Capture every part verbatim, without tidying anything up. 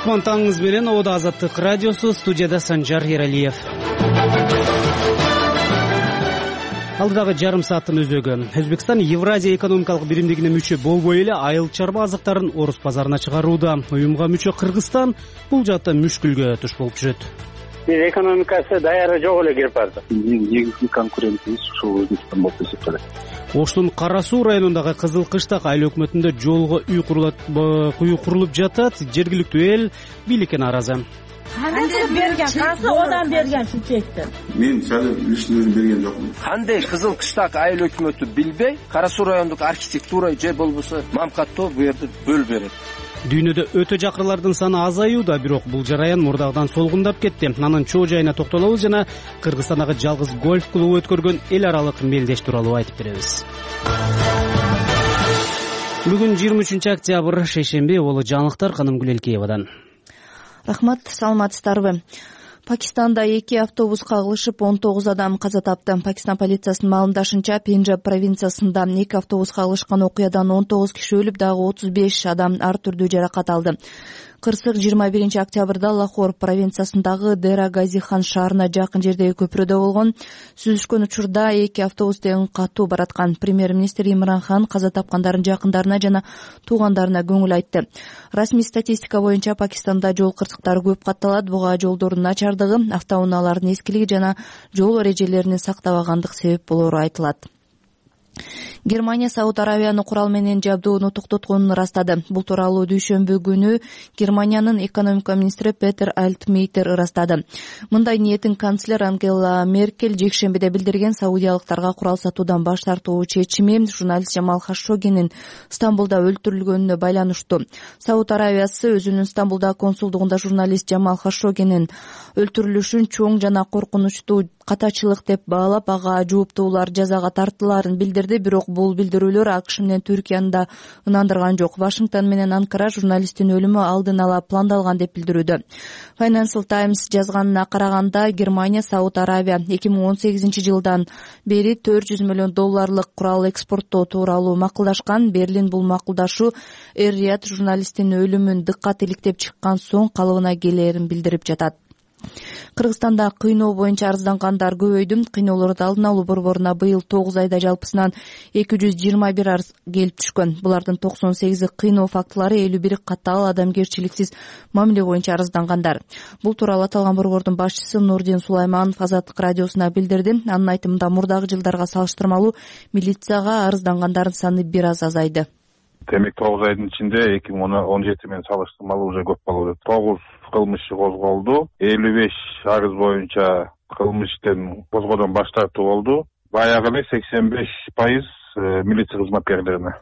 кутман таңыңыз менен. Ода Азаттык радиосу, студияда Санжар Ералиев. Алдыдагы жарым сааттын өзөгү. Өзбекстан Евразия экономикалык биримдигине мүчө болбой эле айыл чарба азыктарын орус базарына чыгарууда. Уюмга мүчө Кыргызстан бул жакта мүшкүлгө туш болуп жүрөт. Биз экономикасы даяры жок эле кирип барды. Негизги конкурентибиз ушул Өзбекстан болуп эсептелет. Оштун Кара Суу районундагы Кызыл Кыштак айыл өкмөтүндө жолго үй курулат, куюу курулуп жатат. Жергиликтүү эл бийликке нааразы. Кандай берген, касы одан берген шүчекти. Мен сәл лишнеүн берген жокмун. Кандай Кызыл Кыштак айыл өкмөтү билбей, Кара Суу райондук архитектура же болбосо мамкатто бу жерде бөл берет. Дүйнөдө өтө жакырлардын саны азаюуда, бирок бул жараян мурдагыдан солгундап кетти. Анын чоо жайына токтолобуз жана Кыргызстандагы жалгыз гольф клубу өткөргөн эл аралык мелдеш тууралуу айтып беребиз. Бүгүн жыйырма үчүнчү октябрь, шейшемби, болу жаңылыктар Канымгүл Элкеевадан. Рахмат, саламатсыздарбы? Пакистанда эки автобус кагылышып он тогуз адам каза тапты. Пакистан полициясынын маалымдашынча, Пенджаб провинциясында эки автобус кагылышкан окуядан он тогуз киши өлүп, дагы отуз беш адам ар түрдүү жаракат алды. Кырсык жыйырма биринчи октябрда Лахор провинциясындагы Дера Гази хан шаарына жакын жердеги көпүрөдө болгон. Сүзүшкөн учурда эки автобус тең катуу бараткан. Премьер-министр Имран Хан каза тапкандардын жакындарына жана туугандарына көңүл айтты. Расмий статистика боюнча Пакистанда жол кырсыктары көп катталат. Буга жолдордун начардыгы, автоунаалардын эскилиги жана жол эрежелерин сактабагандык себеп болору айтылат. Германия Сауд Аравияны курал менен жабдууну токтотконун ырастады. Бул тууралуу дүйшөмбү күнү Германиянын экономика министри Петер Альтмейтер ырастады. Мындай ниетин канцлер Ангела Меркель жекшембиде билдирген. Саудиялыктарга курал сатуудан баш тартуу чечими журналист Жамал Хашогинин Стамбулда өлтүрүлгөнүнө байланыштуу. Сауд Аравиясы өзүнүн Стамбулдагы консулдугунда журналист Жамал Хашогинин өлтүрүлүшүн чоң жана коркунучтуу катачылык деп баалап, ага жооптуулар жазага тартылаарын билдирди. Бирок бул билдирүүлөр АКШ менен Түркияны да ынандырган жок. Вашингтон менен Анкара журналисттин өлүмү алдын ала пландалган деп билдирүүдө. Financial Times жазганына караганда, Германия Сауд Аравия эки миң он сегизинчи жылдан бери төрт жүз миллион долларлык курал экспорттоо тууралуу макулдашкан. Берлин бул макулдашуу Эр-Рияд журналисттин өлүмүн дыккат иликтеп чыккан соң калыбына келээрин билдирип жатат. Кыргызстанда кыйноо боюнча арыздангандар көбөйдү. Кыйноолорду алдын алуу борборуна быйыл тогуз айда жалпысынан эки жүз жыйырма бир арыз келип түшкөн. Булардын токсон сегизи кыйноо фактылары, элүү бири катаал адамгерчиликсиз мамиле боюнча арыздангандар. Бул тууралуу аталган борбордун башчысы Нурдин Сулайманов Азаттык радиосуна билдирди. Анын айтымында, мурдагы жылдарга салыштырмалуу милицияга арыздангандардын саны бир аз азайды. Демек тогуз айдын ичинде эки миң он жети менен салыштырмалуу уже көп болду. тогуз кылмыш козголду. элүү беш арыз боюнча кылмыш иштен козгоодон баш тартуу болду. Баягы эле сексен беш пайыз милиция кызматкерлерине.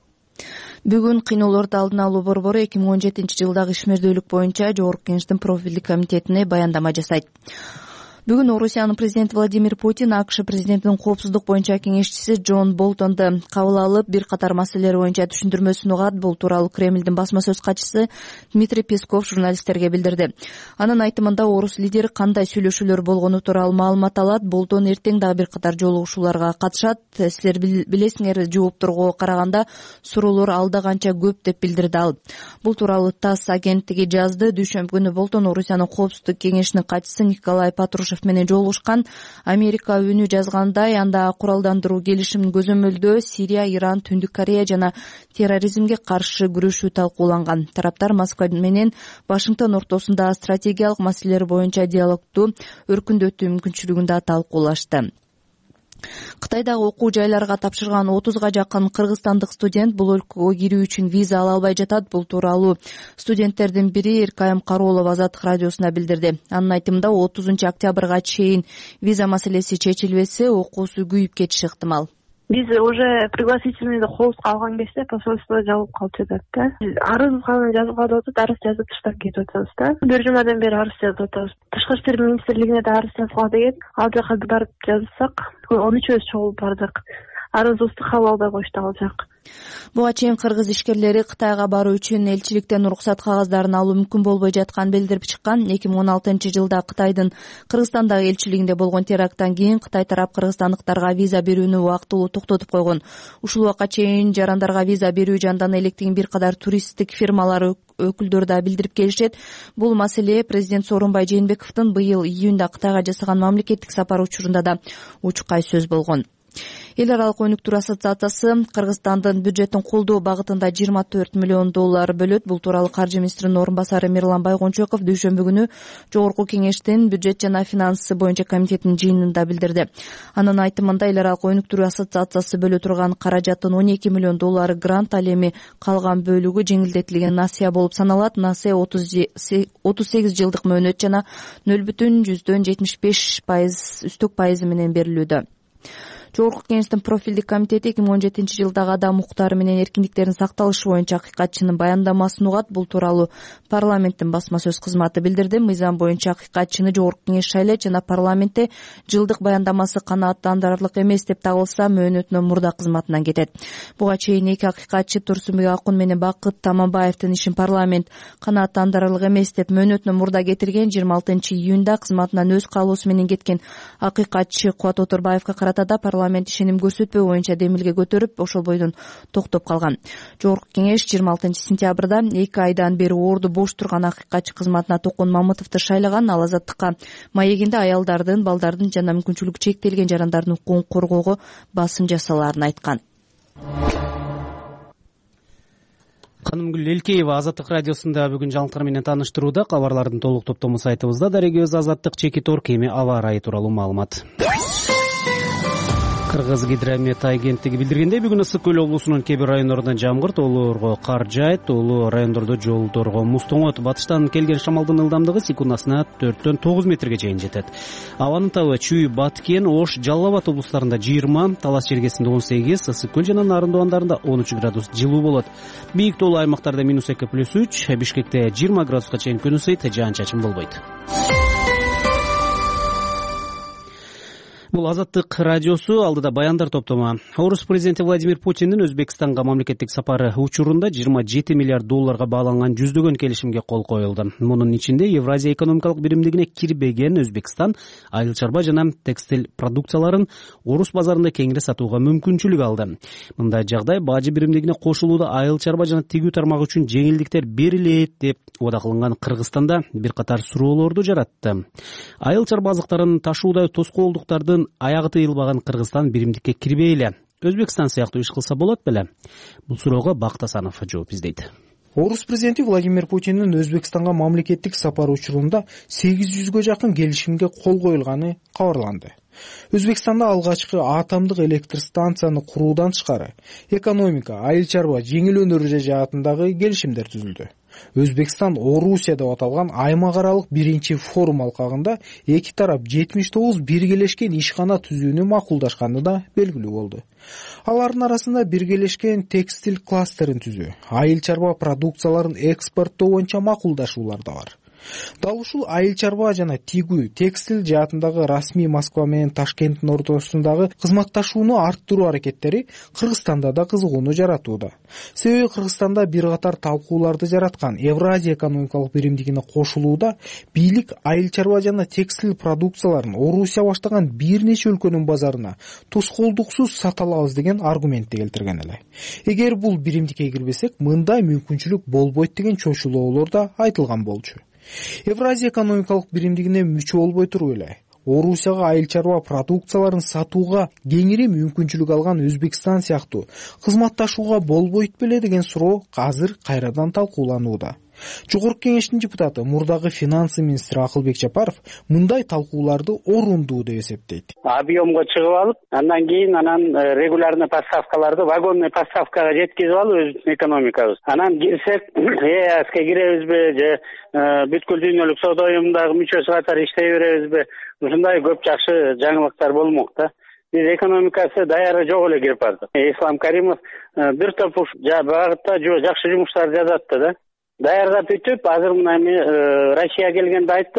Бүгүн кыйноолорду алдын алуу борбору эки миң он жетинчи жылдагы ишмердүүлүк боюнча Жогорку Кеңештин профилдик комитетине баяндама жасайт. Бүгүн Орусиянын президенти Владимир Путин АКШ президентинин коопсуздук боюнча кеңешчиси Джон Болтонду кабыл алып, бир катар маселелер боюнча түшүндүрмөсүн угат. Бул тууралуу Кремлдин басма сөз катчысы Дмитрий Песков журналисттерге билдирди. Анын айтымында, орус лидери кандай сүйлөшүүлөр болгону тууралуу маалымат алат. Болтон эртең дагы бир катар жолугушууларга катышат. Силер билесиңер, жоопторго караганда суроолор алда канча көп деп билдирди ал. Бул тууралуу ТАСС агенттиги жазды. Дүйшөмбү күнү Болтон Орусиянын коопсуздук кеңешинин катчысы Николай Патрушев менен жолугушкан. Америка үнү жазгандай, анда куралдандыруу келишимин көзөмөлдөө Сирия, Иран, Түндүк Корея жана терроризмге каршы күрөшүү талкууланган. Тараптар Москва менен Вашингтон ортосунда стратегиялык маселелер боюнча диалогду өркүндөтүү мүмкүнчүлүгүн да талкуулашты. Кытайдагы окуу жайларга тапшырган отузга жакын кыргызстандык студент бул өлкөгө кирүү үчүн виза ала албай жатат. Бул тууралуу студенттердин бири Эркайым Кароолов Азаттык радиосуна билдирди. Анын айтымында, отузунчу октябрга чейин виза маселеси чечилбесе, окуусу күйүп кетиши ыктымал. Биз уже пригласительныйды колубузга алган кезде посольство жабылып калып жатат да. Арыз гана жазып калып атат, арыз жазып таштап кетип атабыз да. Бир жумадан бери арыз жазып атабыз. Тышкы иштер министрлигине да арыз жазгыла деген. Ал жака барып жазсак, он үчөөбүз чогулуп бардык. Арызыбызды кабыл албай коюшту ал жак. Буга чейин кыргыз ишкерлери Кытайга баруу үчүн элчиликтен уруксат кагаздарын алуу мүмкүн болбой жатканын билдирип чыккан. эки миң он алтынчы жылда Кытайдын Кыргызстандагы элчилигинде болгон теракттан кийин Кытай тарап кыргызстандыктарга виза берүүнү убактылуу токтотуп койгон. Ушул убакка чейин жарандарга виза берүү жандана электигин бир кадар туристтик фирмалар өкүлдөрү да билдирип келишет. Бул маселе президент Сооронбай Жээнбековдун быйыл июнда Кытайга жасаган мамлекеттик сапары учурунда да учкай сөз болгон. Эл аралык өнүктүрүү ассоциациясы Кыргызстандын бюджетин колдоо багытында жыйырма төрт миллион доллар бөлөт. Бул тууралуу каржы министринин орун басары Мирлан Байгончоков дүйшөмбү күнү Жогорку кеңештин бюджет жана финансы боюнча комитетинин жыйынында билдирди. Анын айтымында эл аралык өнүктүрүү ассоциациясы бөлө турган каражаттын он эки миллион доллары грант, ал эми калган бөлүгү жеңилдетилген насыя болуп саналат. Насыя отуз сегиз жылдык мөөнөт жана нөл бүтүн жүздөн жетимиш беш пайыз үстөк пайызы менен берилүүдө. Жогорку кеңештин профилдик комитети эки миң он жетинчи жылдагы адам укуктары менен эркиндиктердин сакталышы боюнча акыйкатчынын баяндамасын угат. Бул тууралуу парламенттин басма сөз кызматы билдирди. Мыйзам боюнча акыйкатчыны Жогорку кеңеш шайлайт жана парламентте жылдык баяндамасы канааттандырарлык эмес деп табылса, мөөнөтүнөн мурда кызматынан кетет. Буга чейин эки акыйкатчы Турсунбек Акун менен Бакыт Таманбаевдин ишин парламент канааттандырарлык эмес деп мөөнөтүнөн мурда кетирген. жыйырма алтынчы июнда кызматынан өз каалоосу менен кеткен акыйкатчы Кубат Оторбаевга карата да парламент ишеним көрсөтпөө боюнча демилге көтөрүп, ошол бойдон токтоп калган. Жогорку кеңеш жыйырма алтынчы сентябрда эки айдан бери орду бош турган акыйкатчы кызматына Токон Мамытовду шайлаган. Ал азаттыкка маегинде аялдардын, балдардын жана мүмкүнчүлүгү чектелген жарандардын укугун коргоого басым жасалаарын айткан. Канымгүл Элкеева Азаттык радиосунда бүгүн жаңылыктар менен тааныштырууда. Кабарлардын толук топтому сайтыбызда. Дарегөз Азаттык Чекиторг эми аба ырайы тууралуу маалымат. Кыргыз гидромет агенттиги билдиргендей, бүгүн Ысык көл облусунун кээ бир райондорунда жамгыр, тоолорго кар жаайт, тоолуу райондордо жолдорго муз тоңот. Батыштан келген шамалдын ылдамдыгы секундасына төрттөн тогуз метрге чейин жетет. Абанын табы Чүй, Баткен, Ош, Жалал Абад облустарында жыйырма, Талас Чергесинде он сегиз, Ысык көл жана Нарын Дубандарында он үч градус жылуу болот. Бийик тоолуу аймактарда минус эки плюс үч, Бишкекте жыйырма градуска чейин күн ысыйт, жаан-чачын болбойт. Бул Азаттык радиосу, алдыда баяндар топтому. Орус президенти Владимир Путиндин Өзбекстанга мамлекеттик сапары учурунда жыйырма жети миллиард долларга бааланган жүздөгөн келишимге кол коюлду. Мунун ичинде Евразия экономикалык биримдигине кирбеген Өзбекстан айыл чарба жана текстиль продукцияларын орус базарында кеңири сатууга мүмкүнчүлүк алды. Мындай жагдай бажы биримдигине кошулууда айыл чарба жана тигүү тармагы үчүн жеңилдиктер берилет деп ода кылынган Кыргызстанда бир катар суроолорду жаратты. Айыл чарба азыктарын ташууда тоскоолдуктардын аягы тыйылбаган Кыргызстан биримдикке кирбей эле Өзбекстан сыяктуу иш кылса болот беле? Бул суроого Бактасанов жооп издейт. Орус президенти Владимир Путиндин Өзбекстанга мамлекеттик сапары учурунда сегиз жүзгө жакын келишимге кол коюлганы кабарланды. Өзбекстанда алгачкы атомдук электр станцияны куруудан тышкары экономика, айыл чарба, жеңил өнөр жаатындагы келишимдер түзүлдү. Өзбекстан Орусия деп аталган аймак аралык биринчи форум алкагында эки тарап жетимиш тогуз биргелешкен ишкана түзүүнү макулдашканы да белгилүү болду. Алардын арасында биргелешкен текстиль кластерин түзүү, айыл чарба продукцияларын экспорттоо боюнча макулдашуулар да бар. Дал ушул айыл чарба жана тигүү, текстиль жаатындагы расмий Москва менен Ташкенттин ортосундагы кызматташууну арттыруу аракеттери Кыргызстанда да кызыгууну жаратууда. Себеби Кыргызстанда бир катар талкууларды жараткан Евразия экономикалык биримдигине кошулууда бийлик айыл чарба жана текстиль продукцияларын Орусия баштаган бир нече өлкөнүн базарына тоскоолдуксуз сата алабыз деген аргументти келтирген эле. Эгер бул биримдикке кирбесек, мындай мүмкүнчүлүк болбойт деген чочулоолор да айтылган болчу. Евразия экономикалык биримдигине мүчө болбой туруп эле Орусияга айыл чарба продукцияларын сатууга кеңири мүмкүнчүлүк алган Өзбекстан сыяктуу кызматташууга болбойт беле деген суроо азыр кайрадан талкууланууда. Жогорку кеңештин депутаты, мурдагы финансы министри Акылбек Жапаров мындай талкууларды орундуу деп эсептейт. Объемго чыгып алып, андан кийин анан регулярный поставкаларды вагонный поставкага жеткизип алып өзүбүздүн экономикабыз. Анан кирсек, ЭАСке киребизби же бүткүл дүйнөлүк соода уюмундагы мүчөсү катары иштей беребизби? Ушундай көп жакшы жаңылыктар болмок да. Биз экономикасы даяры жок эле кирип бардык. Ислам Каримов бир топ багытта жакшы жумуштар жасатты да. Даярдап бүтүп, азыр мына Россия келгенде айтты,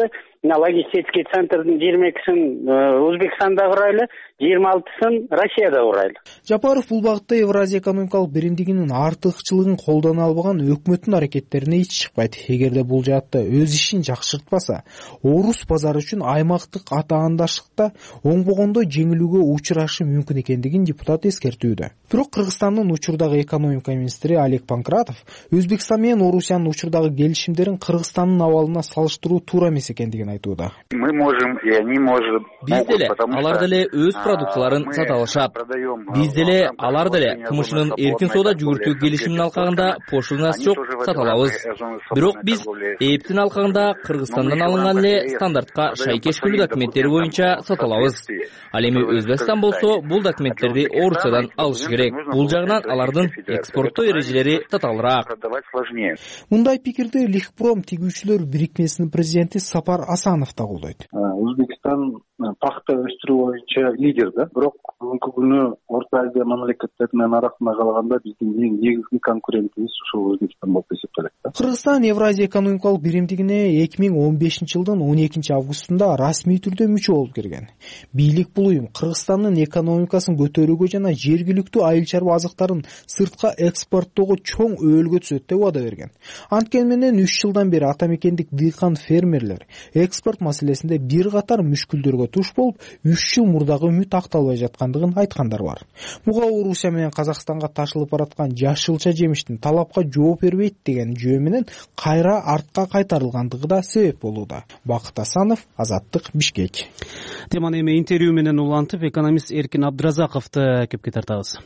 мына логистический центрдин жыйырма экисин Өзбекстанда курайлы, жыйырма алтысын Россияда курайлы. Жапаров бул багытта Евразия экономикалык биримдигинин артыкчылыгын колдоно албаган өкмөттүн аракеттерине ич чыкпайт. Эгерде бул жаатта өз ишин жакшыртпаса, орус базары үчүн аймактык атаандаштыкта оңбогондо жеңилүүгө учурашы мүмкүн экендигин депутат эскертүүдө. Бирок Кыргызстандын учурдагы экономика министри Олег Панкратов Өзбекстан менен Орусиянын учурдагы келишимдерин Кыргызстандын абалына салыштыруу туура эмес экендигин айтууда. Мы можем, и они может. Биз деле алар деле өз продукцияларын сата алышат. Биз деле алар деле кымышынын эркин соода жүгүртүү келишиминин алкагында пошлинасы жок сата алабыз. Бирок биз эптин алкагында Кыргызстандан алынган эле стандартка шайкешкелүү документтери боюнча сата алабыз. Ал эми Өзбекстан болсо бул документтерди Орусиядан алышы керек. Бул жагынан алардын экспорттоо эрежелери татаалыраак. Мындай пикирди Лихпром тигүүчүлөр бирикмесинин президенти Сапар Асанов да колдойт. Өзбекстан пахта өстүрүү боюнча лидер да. Бирок бүгүнкү күнү Орто Азия мамлекеттеринин арасында калганда биздин эң негизги конкурентибиз ушул Өзбекстан болуп эсептелет да. Кыргызстан Евразия экономикалык биримдигине эки миң он бешинчи жылдын он экинчи августунда расмий түрдө мүчө болуп кирген. Бийлик бул уюм Кыргызстандын экономикасын көтөрүүгө жана жергиликтүү айыл чарба азыктарын сыртка экспорттоого чоң өөлгө түзөт деп убада берген. Анткени менен үч жылдан бери ата мекендик дыйкан фермерлер экспорт маселесинде бир катар мүшкүлдөргө туш болуп, үч жыл мурдагы үмүт акталбай жаткандыгын айткандар бар. Буга Орусия менен Казакстанга ташылып бараткан жашылча жемиштин талапка жооп бербейт деген жөө менен кайра артка кайтарылгандыгы да себеп болууда. Бакыт Асанов, Азаттык, Бишкек. Теманы эми интервью менен улантып, экономист Эркин Абдыразаковду кепке тартабыз.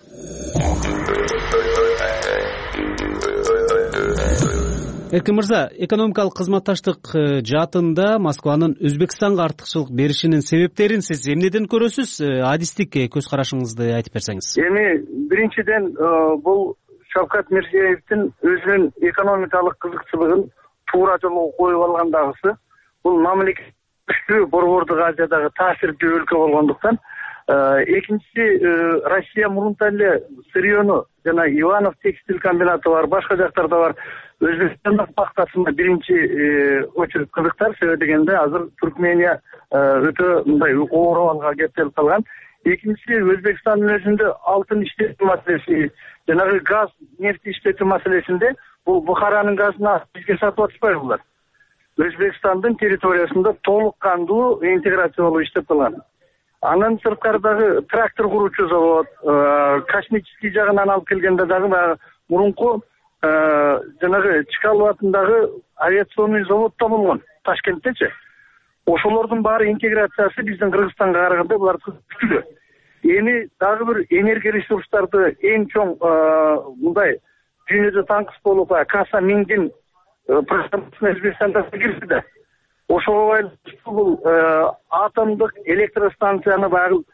Эркин мырза, экономикалык кызматташтык жаатында Москванын Өзбекстанга артыкчылык беришинин себептерин сиз эмнеден көрөсүз? Адистик көз карашыңызды айтып берсеңиз. Эми биринчиден бул Шавкат Мирзиеевдин өзүнүн экономикалык кызыкчылыгын туура жолго коюп алгандагысы, бул мамлекет күчтүү Борбордук Азиядагы таасирдүү өлкө болгондуктан, экинчиси Россия мурунтан эле сырьёну жана Иванов текстиль комбинаты бар, башка жактарда бар. Өзбекстандын пахтасына биринчи очередь кызыктар, себеби дегенде азыр Түркмения өтө мындай оор абалга кептелип калган. Экинчиси Өзбекстандын өзүндө алтын иштетүү маселеси, жанагы газ, нефть иштетүү маселесинде бул Бухаранын газына бизге сатып атышпайбы булар. Өзбекстандын территориясында толук кандуу интеграция болуп иштеп калган. Андан сырткардагы трактор куруучу завод, космический жагынан алып келгенде дагы мурунку жанагы Чкалов атындагы авиационный заводто болгон, Ташкенттечи. Ошолордун баары интеграциясы биздин Кыргызстанга караганда булар күчтүү. Эми дагы бир энергия ресурстарды эң чоң мындай дүйнөдө таңкыс болуп, Каса Миндин программасына Өзбекстанда кирди да. Ошого байланыштуу бул атомдук электростанцияны багыл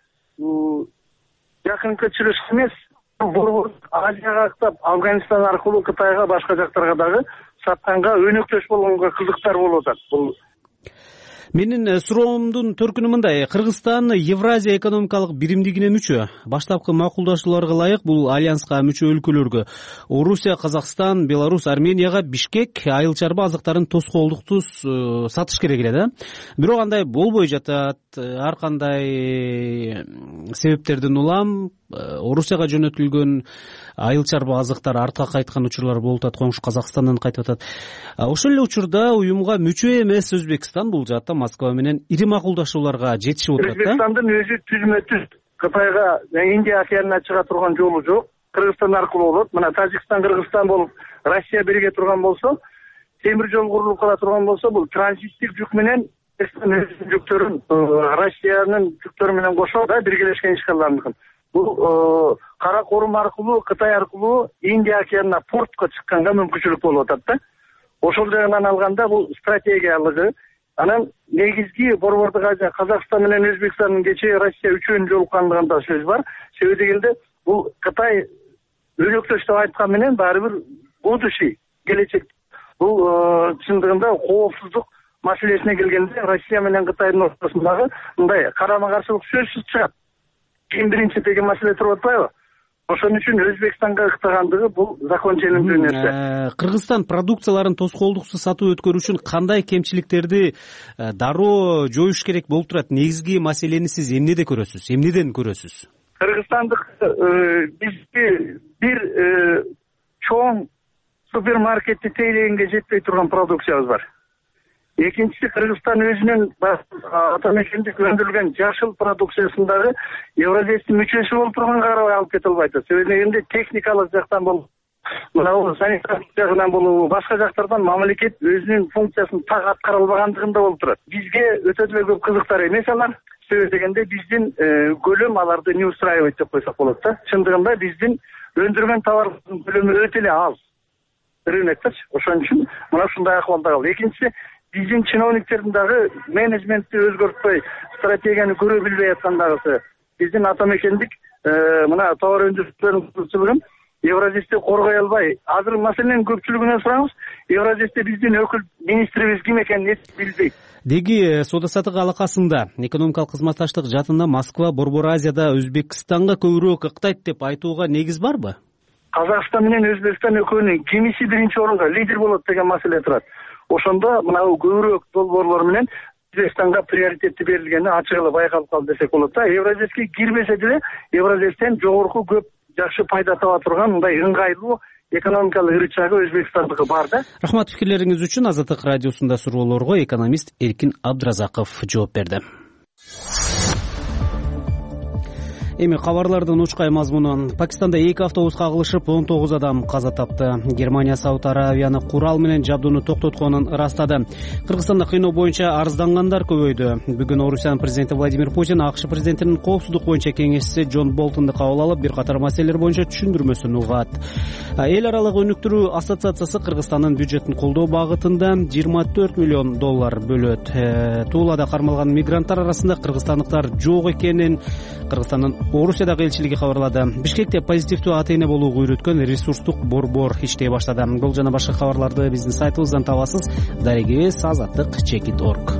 жакынкы чыгыш эмес, Борбордук Азияга актап, Афганистан аркылуу Кытайга, башка жактарга дагы сатканга өнөктөш болгонго кызыктар болуп атат. Бул Менин суроомдун төркүнү мындай: Кыргызстан Евразия экономикалык биримдигине мүчө. Баштапкы макулдашууларга ылайык бул альянска мүчө өлкөлөргө Орусия, Казакстан, Беларусь, Арменияга Бишкек айыл чарба азыктарын тоскоолдукту сатыш керек эле да. Бирок андай болбой жатат. Ар кандай себептерден улам Орусияга жөнөтүлгөн айыл чарба азыктар артка кайткан учурлар болуп атат, коңшу Казакстандан кайтып атат. Ошол эле учурда уюмга мүчө эмес Өзбекстан бул жаатта Москва менен ири макулдашууларга жетишип отурат да. Өзбекстандын өзү түзмө түз Кытайга, Индия океанына чыга турган жолу жок. Кыргызстан аркылуу болот. Мына Тажикстан, Кыргызстан болуп, Россия бирге турган болсо, темир жол курулуп кала турган болсо, бул транзиттик жүк менен жүктөрүн Россиянын жүктөрү менен кошо да биргелешкен иш кылган мүмкүн. Бул Кара Корум аркылуу, Кытай аркылуу Индия океанына портко чыкканга мүмкүнчүлүк болуп атат да. Ошол жагынан алганда бул стратегиялыгы. Анан негизги Борбордук Азия, Казакстан менен Өзбекстандын кечээ Россия үчөөнүн жолуккандыгында сөз бар. Себеби дегенде бул Кытай өнөктөш деп айткан менен баары бир будущий келечек. Бул чындыгында коопсуздук маселесине келгенде Россия менен Кытайдын ортосундагы мындай карама-каршылык сөзсүз чыгат. Ким биринчи деген маселе туруп атпайбы? ошон үчүн Өзбекстанга ыктагандыгы бул закон ченемдүү нерсе. Кыргызстан продукцияларын тоскоолдуксуз сатып өткөрүү үчүн кандай кемчиликтерди дароо жоюш керек болуп турат? Негизги маселени сиз эмнеде көрөсүз? Эмнеден көрөсүз? Кыргызстандык бизге бир чоң супермаркетти тейлегенге жетпей турган продукциябыз бар. Экинчиси, Кыргызстан өзүнүн атамекендик өндүрүлгөн жашыл продукциясындагы Евразиядын мүчөсү болуп турганга карабай алып кете албайт. Себеби дегенде техникалык жактан болуп, мына бул санитар жагынан болобу, башка жактардан мамлекет өзүнүн функциясын так аткара албагандыгында болуп турат. Бизге өтө деле көп кызыктар эмес алар. Себеби дегенде биздин көлөм аларды не устраивать деп койсок болот да. Чындыгында биздин өндүргөн товарлардын көлөмү өтө эле аз. Рынокточу. Ошон үчүн мына ушундай акыбалда калды. Экинчиси, биздин чиновниктердин дагы менеджментти өзгөртпөй, стратегияны көрө билбей аткандагысы. Биздин атамекендик мына товар өндүрүүчүлөрдүн көпчүлүгүн Евразисти коргой албай, азыр маселенин көпчүлүгүнөн сураңыз, Евразисте биздин өкүл министрибиз ким экенин эч билбейт. Деги соода саттык алакасында экономикалык кызматташтык жаатында Москва Борбор Азияда Өзбекстанга көбүрөөк ыктайт деп айтууга негиз барбы? Казакстан менен Өзбекстан экөөнүн кимиси биринчи орунга лидер болот деген маселе турат. Ошондо мына көбүрөөк долбоорлор менен Өзбекстанга приоритетти берилгени ачык эле байкалып калды десек болот да. Евразиске кирбесе деле Евразистен жогорку көп жакшы пайда таба турган мындай ыңгайлуу экономикалык рычагы Өзбекстандыкы бар да. Рахмат пикирлериңиз үчүн. Азаттык радиосунда суроолорго экономист Эркин Абдразаков жооп берди. Эми кабарлардын учкай мазмуну. Пакистанда эки автобус кагылышып он тогуз адам каза тапты. Германия Сауд Аравияны курал менен жабдууну токтотконун ырастады. Кыргызстанда кыйноо боюнча арыздангандар көбөйдү. Бүгүн Орусиянын президенти Владимир Путин АКШ президентинин коопсуздук боюнча кеңешчиси Джон Болтонду кабыл алып, бир катар маселелер боюнча түшүндүрмөсүн угат. Эл аралык өнүктүрүү ассоциациясы Кыргызстандын бюджетин колдоо багытында жыйырма төрт миллион доллар бөлөт. Туулада кармалган мигранттар арасында кыргызстандыктар жок экенин Кыргызстандын Орусиядагы элчилиги кабарлады. Бишкекте позитивдүү ата-эне болууга үйрөткөн ресурстук борбор иштей баштады. Бул жана башка кабарларды биздин сайтыбыздан табасыз. Дарегибиз азаттык чекит точка орг.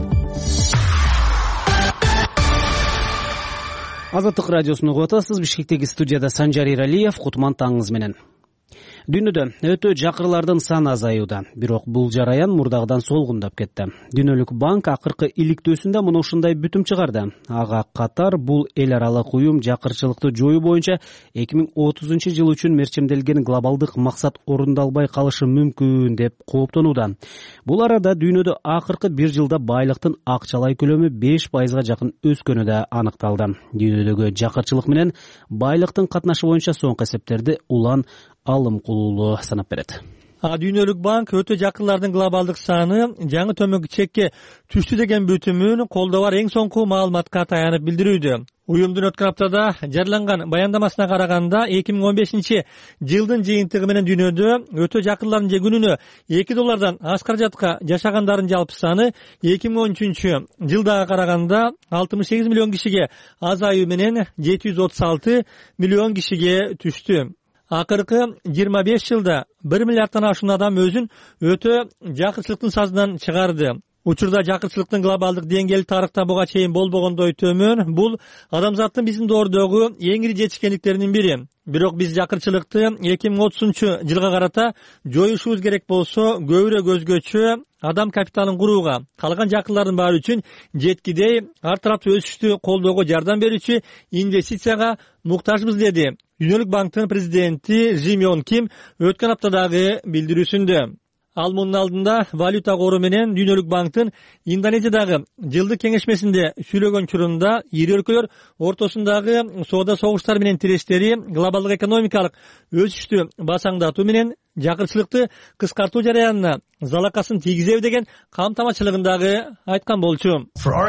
Азаттык радиосун угуп атасыз. Бишкектеги студияда Санжар Иралиев. Кутман таңыңыз менен. Дүйнөдө өтө жакырлардын саны азаюуда, бирок бул жараян мурдагыдан солгундап кетти. Дүйнөлүк банк акыркы иликтөөсүндө мына ушундай бүтүм чыгарды. Ага катар бул эл аралык уюм жакырчылыкты жоюу боюнча эки миң отузунчу жыл үчүн мерчемделген глобалдык максат орундалбай калышы мүмкүн деп кооптонууда. Бул арада дүйнөдө акыркы бир жылда байлыктын акчалай көлөмү беш пайызга жакын өскөнү да аныкталды. Дүйнөдөгү жакырчылык менен байлыктын катнашы боюнча соңку эсептерди Улан Алым Кулуулу санап берет. Дүйнөлүк банк өтө жакырлардын глобалдык саны жаңы төмөнкү чекке түштү деген бүтүмүн колдоо бар эң соңку маалыматка таянып билдирүүдө. Уюмдун өткөн аптада жарыяланган баяндамасына караганда эки миң он бешинчи жылдын жыйынтыгы менен дүйнөдө өтө жакырлардын же күнүнө эки доллардан аз каражатка жашагандардын жалпы саны эки миң он үчүнчү жылдага караганда алтымыш сегиз миллион кишиге азаюу менен жети жүз отуз алты миллион кишиге түштү. Акыркы жыйырма беш жылда бир миллиарддан ашуун адам өзүн өтө жакырчылыктын сазынан чыгарды. Учурда жакырчылыктын глобалдык деңгээли тарыхта буга чейин болбогондой төмөн. Бул адамзаттын биздин доордогу эң ири жетишкендиктеринин бири. Бирок биз жакырчылыкты эки миң отузунчу жылга карата жоюшубуз керек болсо, көбүрөөк өзгөчө адам капиталын курууга, калган жакырлардын баары үчүн жеткидей ар тараптуу өсүштү колдоого жардам берүүчү инвестицияга муктажбыз деди Дүйнөлүк банктын президенти Жим Йон Ким өткөн аптадагы билдирүүсүндө. Ал мунун алдында валюта кору менен Дүйнөлүк банктын Индонезиядагы жылдык кеңешмесинде сүйлөгөн учурунда ири өлкөлөр ортосундагы соода согуштар менен тирештери глобалдык экономикалык өсүштү басаңдатуу менен жакырчылыкты кыскартуу жараянына залакасын тийгизеби деген камтамачылыгын дагы айткан болчу.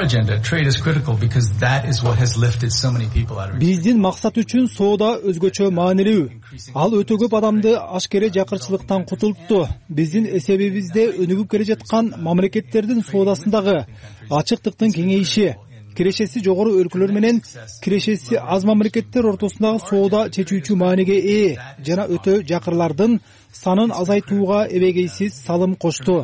Биздин максат үчүн соода өзгөчө маанилүү. Ал өтө көп адамды ашкере жакырчылыктан кутултту. Биздин эсебибизде өнүгүп келе жаткан мамлекеттердин соодасындагы ачыктыктын кеңейиши, кирешеси жогору өлкөлөр менен кирешеси аз мамлекеттер ортосундагы соода чечүүчү мааниге ээ жана өтө жакырлардын санын азайтууга эбегейсиз салым кошту.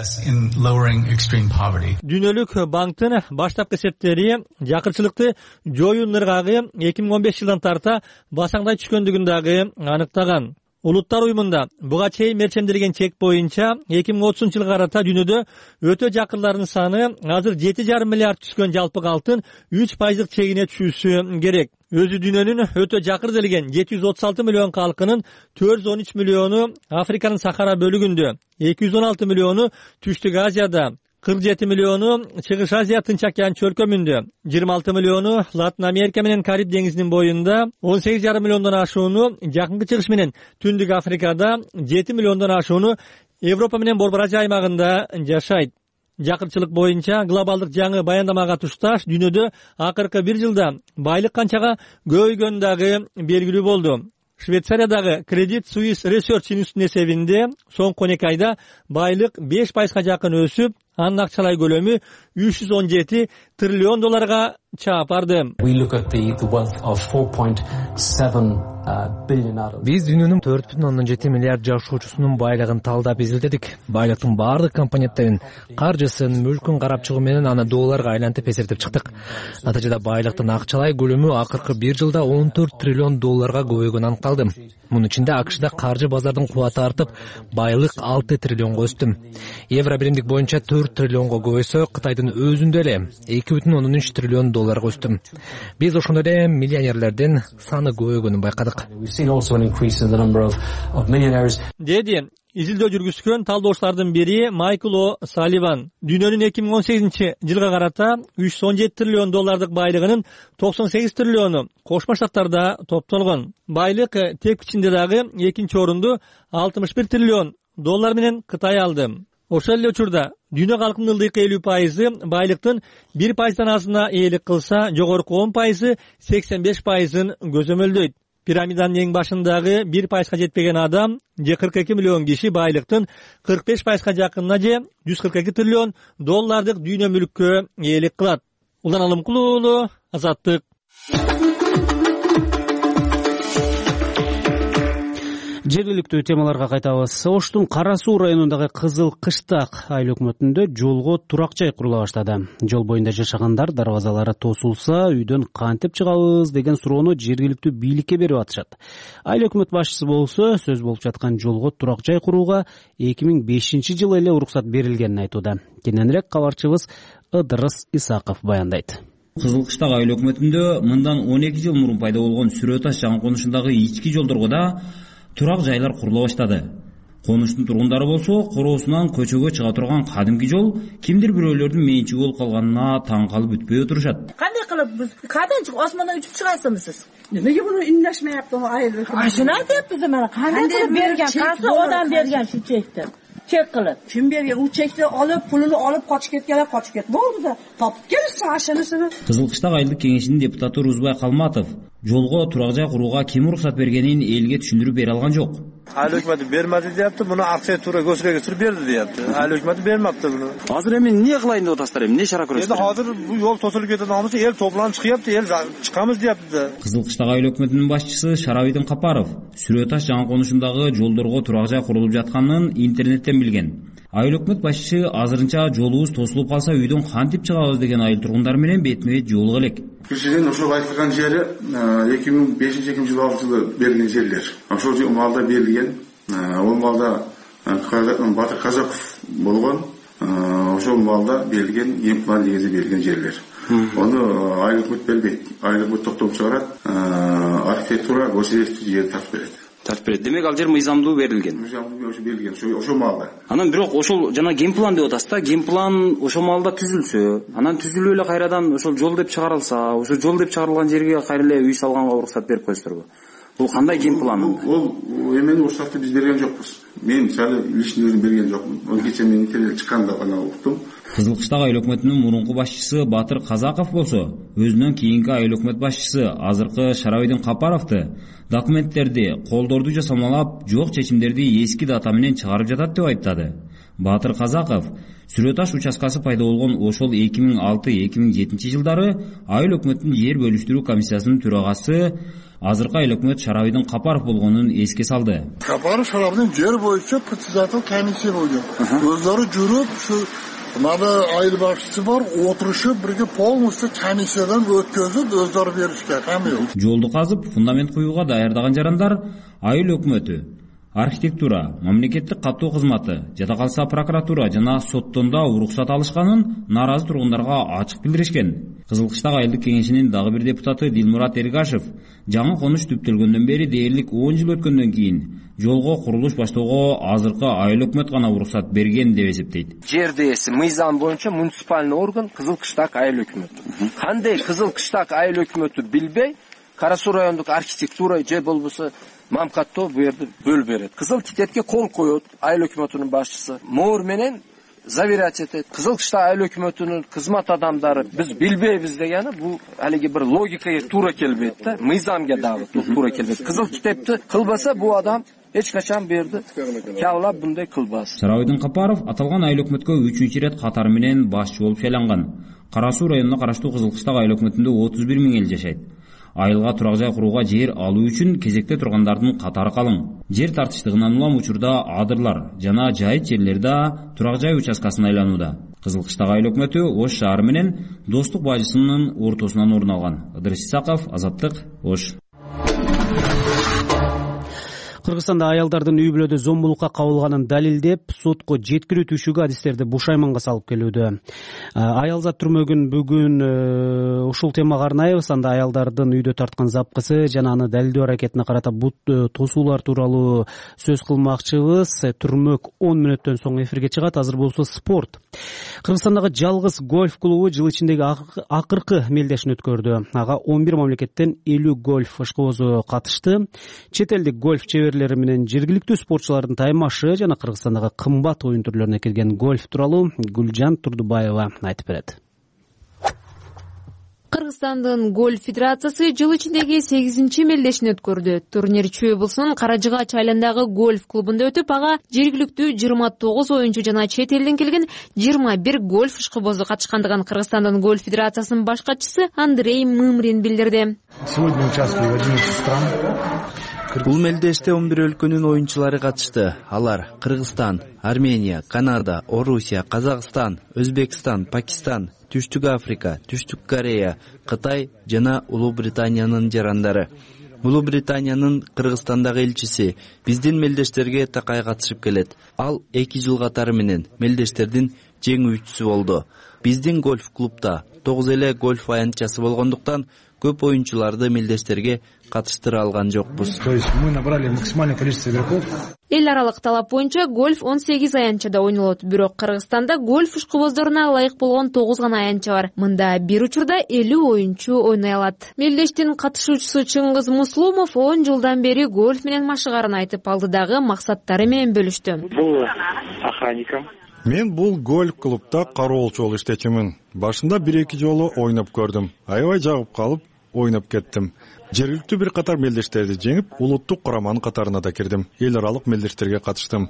Дүйнөлүк банктын баштапкы эсептери жакырчылыкты жоюунун ыргагы эки миң он беш жылдан тарта басаңдай түшкөндүгүн дагы аныктаган. Улуттар уюмунда буга чейин мерченделген чек боюнча эки миң отузунчу жылга карата дүйнөдө өтө жакырлардын саны азыр жети жарым миллиард түшкөн жалпы алтын үч пайыздык чегине түшүүсү керек. Өзү дүйнөнүн өтө жакыр делген жети жүз отуз алты миллион калкынын төрт жүз он үч миллиону Африканын Сахара бөлүгүндө, эки жүз он алты миллиону Түштүк Азияда, кырк жети миллиону Чыгыш Азия Тынч океан чөлкөмүндө, жыйырма алты миллиону Латын Америка менен Кариб деңизинин боюнда, он сегиз жарым миллиондон ашууну Жакынкы Чыгыш менен Түндүк Африкада, жети миллиондон ашууну Европа менен Борбор Азия аймагында жашайт. Жакырчылык боюнча глобалдык жаңы баяндамага тушташ дүйнөдө акыркы бир жылда байлык канчага көбөйгөнү дагы белгилүү болду. Швейцариядагы Credit Suisse Research институтунун эсебинде соңку он эки айда байлык беш пайызга жакын өсүп, анын акчалай көлөмү үч жүз он жети триллион долларга чаап барды. Биз дүйнөнүн төрт бүтүн ондон жети миллиард жашоочусунун байлыгын талдап изилдедик. Байлыктын баардык компоненттерин, каржысын, мүлкүн карап чыгуу менен аны долларга айлантып эсептеп чыктык. Натыйжада байлыктын акчалай көлөмү акыркы бир жылда он төрт триллион долларга көбөйгөнү аныкталды. Мунун ичинде АКШда каржы базардын кубаты артып, байлык алты триллионго өстү. Евро биримдик боюнча төрт триллионго көбөйсө, Кытайдын өзүндө эле эки бүтүн ондон үч триллион долларга өстү. Биз ошондой эле миллионерлердин саны көбөйгөнүн байкадык. Деди изилдөө жүргүзгөн талдоочулардын бири Майкл О. Салливан. Дүйнөнүн эки миң он сегизинчи жылга карата үч жүз он жети триллион доллардык байлыгынын токсон сегиз триллиону Кошмо Штаттарда топтолгон. Байлык тек ичинде дагы экинчи орунду алтымыш бир триллион доллар менен Кытай алды. Ошол эле учурда дүйнө калкынын ылдыйкы элүү пайызы байлыктын бир пайыздан азына ээлик кылса, жогорку он пайызы сексен беш пайызын көзөмөлдөйт. Пирамиданын эң башындагы бир пайызга жетпеген адам же кырк эки миллион киши байлыктын кырк беш пайызга жакынына же жүз кырк эки триллион доллардык дүйнө мүлккө ээлик кылат. Улан Алымкулуу уулу, Азаттык. Жергиликтүү темаларга кайтабыз. Оштун Кара Суу районундагы Кызыл Кыштак айыл өкмөтүндө жолго турак жай курула баштады. Жол боюнда жашагандар дарбазалары тосулса, үйдөн кантип чыгабыз деген суроону жергиликтүү бийликке берип атышат. Айыл өкмөт башчысы болсо, сөз болуп жаткан жолго турак жай курууга эки миң бешинчи жылы эле уруксат берилгенин айтууда. Кененирээк кабарчыбыз Ыдырыс Исаков баяндайт. Кызыл Кыштак айыл өкмөтүндө мындан он эки жыл мурун пайда болгон Сүрө Таш жаңы конушундагы ички жолдорго да турак жайлар курула баштады. Конуштун тургундары болсо, короосунан көчөгө чыга турган кадимки жол кимдир бирөөлөрдүн менчиги болуп калганына таң калып бүтпөй отурушат. Кандай кылып биз кадимки осмондан учуп чыгасызмысыз? Неге буну үндөшмөйөптү айыл өкмөтү? Ашуна деппиз мына кандай кылып берген, кайсы адам берген шу чекти? Чек кылып. Kim bergan? U chekni olib, pulini olib qochib ketganlar qochib ketdi. Bo'ldi-da, topib kelishsin ashanasini. Кызыл Кыштак айылдык кеңешинин депутаты Рузбай Калматов жолго турак жай курууга ким уруксат бергенин элге түшүндүрүп бере алган жок. Айыл өкмөтү бермеди депти, муну акча туура көчүрөгө сүрүп берди депти. Айыл өкмөтү бермепти буну. Азыр эми эмне кылайын деп атасыздар, эмне чара көрөсүздөр? Эми азыр бул жол тосулуп кетип атабыз, эл топланып чыгыпты, эл чыгамыз депти. Кызыл Кыштак айыл өкмөтүнүн башчысы Шарабийдин Капаров Сүрө Таш жаңы конушундагы жолдорго турак жай курулуп жатканын интернеттен билген. Айыл өкмөт башчысы азырынча жолубуз тосулуп калса үйдөн кантип чыгабыз деген айыл тургундар менен бетме-бет жолуга элек. Кишиден ошол айтылган жери эки миң бешинчи эки миң жылы жылы берилген жерлер. Ошол жер малда берилген. Ол малда Батыр Казаков болгон. Ошол малда берилген, емплан дегенде берилген жерлер. Onu aylık mut belbeyt. Aylık mut toplum çağırat. Arxitektura gösterişli yer tart berет. Тарт берет. Демек ал жер мыйзамдуу берилген. Мыйзамдуу берилген. Ошол маалда. Анан бирок ошол жана геймплан деп атасыз да, геймплан ошол маалда түзүлсө, анан түзүлүп эле кайрадан ошол жол деп чыгарылса, ошол жол деп чыгарылган жерге кайра эле үй салганга уруксат берип коесуздарбы? Бул кандай геймплан? Ол эмени уруксатты биз берген жокпуз. Мен мисалы личный өзүм берген жокмун. Ол кече мен интернет чыкканда гана уктум. Кызыл Кыштак айыл өкмөтүнүн мурунку башчысы Батыр Казаков болсо, өзүнөн кийинки айыл өкмөт башчысы азыркы Шарабийдин Капаровду документтерди, колдорду жасамалап, жок чечимдерди эски дата менен чыгарып жатат деп айыптады. Батыр Казаков Сүрө таш участкасы пайда болгон ошол эки миң алты эки миң жетинчи жылдары айыл өкмөттүн жер бөлүштүрүү комиссиясынын төрагасы, азыркы айыл өкмөт Шарабийдин Капаров болгонун эске салды. Капаров Шарабийдин жер боюнча председатель комиссия болгон. Өздөрү жүрүп, ушу мына айыл башчысы бар, отурушуп, бирге полностью комиссиядан өткөзүп, өздөрү беришкен. Камил. Жолду казып, фундамент куюуга даярдаган жарандар айыл өкмөтү, архитектура, мамлекеттик каттоо кызматы, жада калса прокуратура жана соттон да уруксат алышканын нааразы тургундарга ачык билдиришкен. Кызылкыштак айылдык кеңешинин дагы бир депутаты Дилмурат Эргашев жаңы конуш түптөлгөндөн бери дээрлик он жыл өткөндөн кийин жолго курулуш баштоого азыркы айыл өкмөт гана уруксат берген деп эсептейт. Жер дээси мыйзам боюнча муниципальный орган Кызылкыштак айыл өкмөтү. Кандай Кызылкыштак айыл өкмөтү билбей, Кара Суу райондук архитектура же болбосо мамкаттоо бу жерде бөлүп берет. Кызыл китепке кол коет айыл өкмөтүнүн башчысы. Моор менен заверять этет. Кызылкыштак айыл өкмөтүнүн кызмат адамдары биз билбейбиз дегени бу алиги бир логикага туура келбейт да, мыйзамга дагы туура келбейт. Кызыл китепти кылбаса бу адам эч качан берди калап мындай кылбас. Шарабийдин Капаров аталган айыл өкмөткө үчүнчү ирет катары менен башчы болуп шайланган. Кара Суу районуна караштуу Кызылкыштак айыл өкмөтүндө отуз бир миң эл жашайт. Айылга турак жай курууга жер алуу үчүн кезекте тургандардын катары калың. Жер тартыштыгынан улам учурда адырлар жана жайыт жерлер да турак жай участкасын айланууда. Кызылкыштак айыл өкмөтү Ош шаары менен Достук бажысынын ортосунан орун алган. Ыдырыс Исаков, Азаттык, Ош. Кыргызстанда аялдардын үй бүлөдө зомбулукка кабылганын далилдеп, сотко жеткирүү түшүгү адистерди бушайманга салып келүүдө. Аялзат түрмөгүн бүгүн ушул темага арнайбыз. Анда аялдардын үйдө тарткан запкысы жана аны далилдөө аракетине карата бут тосуулар тууралуу сөз кылмакчыбыз. Түрмөк он мүнөттөн соң эфирге чыгат. Азыр болсо спорт. Кыргызстандагы жалгыз гольф клубу жыл ичиндеги акыркы мелдешин өткөрдү. Ага он бир мамлекеттен элүү гольф ишкыбозу катышты. Чет элдик гольф чеберлери менен жергиликтүү спортчулардын таймашы жана Кыргызстандагы кымбат оюн түрлөрүнө кирген гольф тууралуу Гүлжан Турдубаева айтып берет. Кыргызстандын гольф федерациясы жыл ичиндеги сегизинчи мелдешин өткөрдү. Турнир Чүй облусунун Каражыгач айландагы гольф клубунда өтүп, ага жергиликтүү жыйырма тогуз оюнчу жана чет элден келген жыйырма бир гольф ишкыбозу катышкандыгын Кыргызстандын гольф федерациясынын баш катчысы Андрей Мымрин билдирди. Сегодня участвовали одиннадцать стран. Бул мелдеште он бир өлкөнүн оюнчулары катышты. Алар Кыргызстан, Армения, Канада, Орусия, Казакстан, Өзбекстан, Пакистан, Түштүк Африка, Түштүк Корея, Кытай жана Улуу Британиянын жарандары. Улуу Британиянын Кыргызстандагы элчиси биздин мелдештерге такай катышып келет. Ал эки жыл катары менен мелдештердин жеңүүчүсү болду. Биздин гольф клубда тогуз эле гольф аянтчасы болгондуктан көп оюнчуларды мелдештерге катыштыра алган жокпуз. То есть мы набрали максимальное количество игроков. Эл аралык талап боюнча гольф он сегиз аянтчада ойнолот. Бирок Кыргызстанда гольф ишкыбоздоруна ылайык болгон тогуз гана аянтча бар. Мында бир учурда элүү оюнчу ойной алат. Мелдештин катышуучусу Чыңгыз Муслумов он жылдан бери гольф менен машыгарын айтып, алдыдагы максаттары менен бөлүштү. Бул охранником. Мен бул гольф клубда кароолчу болуп иштечимин. Башында бир-эки жолу ойноп көрдүм. Аябай жагып калып, ойноп кеттим. Жергиликтүү бир катар мелдештерди жеңип, улуттук кураманын катарына да кирдим. Эл аралык мелдештерге катыштым.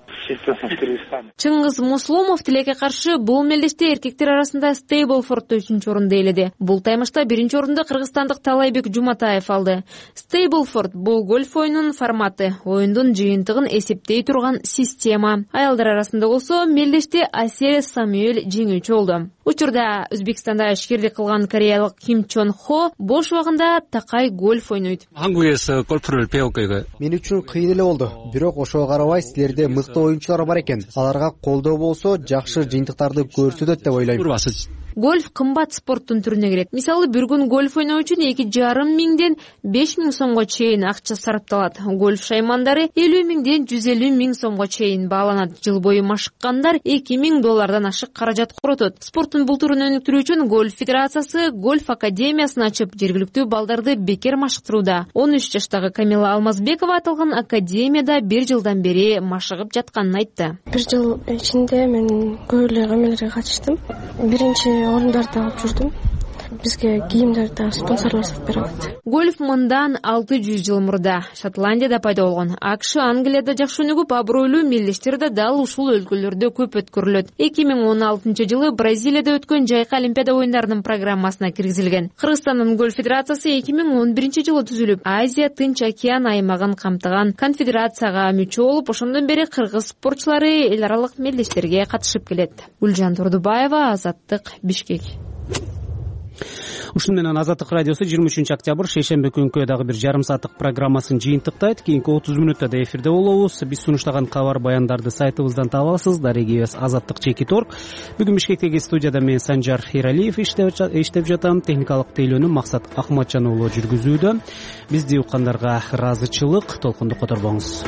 Чыңгыз Муслумов тилекке каршы бул мелдеште эркектер арасында Стейблфорд үчүнчү орунду ээледи. Бул таймашта биринчи орунду кыргызстандык Талайбек Жуматаев алды. Стейблфорд бул гольф оюнунун форматы, оюндун жыйынтыгын эсептей турган система. Аялдар арасында болсо мелдеште Асель Самюэль жеңүүчү болду. Учурда Өзбекстанда ишкерлик кылган кореялык Ким Чон Хо бош убагында такай гольф ойнойт. Хангуэс гольфрул пеокайга. Мен үчүн кыйын эле болду. Бирок ошого карабай силерде мыкты оюнчулар бар экен. Аларга колдоо болсо жакшы жыйынтыктарды көрсөтөт деп ойлойм. Гольф кымбат спорттун түрүнө кирет. Мисалы, бир күн гольф ойноо үчүн эки жарым миңден беш миң сомго чейин акча сарпталат. Гольф шаймандары элүү миңден жүз элүү миң сомго чейин бааланат. Жыл бою машыккандар эки миң доллардан ашык каражат коротот. Спорттун бул түрүн өнүктүрүү үчүн гольф федерациясы гольф академиясын ачып, жергиликтүү балдарды бекер машыктырууда. он үч жаштагы Камила Алмазбекова аталган академияда бир жылдан бери машыгып жатканын айтты. Бир жыл ичинде мен көп эле эмелерге катыштым. Биринчи орундарды алып жүрдүм. бизге кийимдерди спонсорлор сатып берет. Гольф мындан алты жүз жыл мурда Шотландияда пайда болгон. АКШ, Англияда жакшы өнүгүп, абройлуу мелдештер да дал ушул өлкөлөрдө көп өткөрүлөт. эки миң он алтынчы жылы Бразилияда өткөн жайкы Олимпиада оюндарынын программасына киргизилген. Кыргызстандын гольф федерациясы эки миң он биринчи жылы түзүлүп, Азия Тынч океан аймагын камтыган конфедерацияга мүчө болуп, ошондон бери кыргыз спортчулары эл аралык мелдештерге катышып келет. Гүлжан Турдубаева, Азаттык, Бишкек. Ушун менен Азаттык радиосу жыйырма үчүнчү октябрь шейшемби күнкү дагы бир жарым сааттык программасын жыйынтыктайт. Кийинки отуз мүнөттө да эфирде болобуз. Биз сунуштаган кабар баяндарды сайтыбыздан таба аласыз. Дарегибиз Азаттык чекит орг. Бүгүн Бишкектеги студияда мен Санжар Эралиев иштеп жатам. Техникалык тейлөөнү Максат Акматжан уулу жүргүзүүдө. Бизди уккандарга ыраазычылык, толкунду которбоңуз.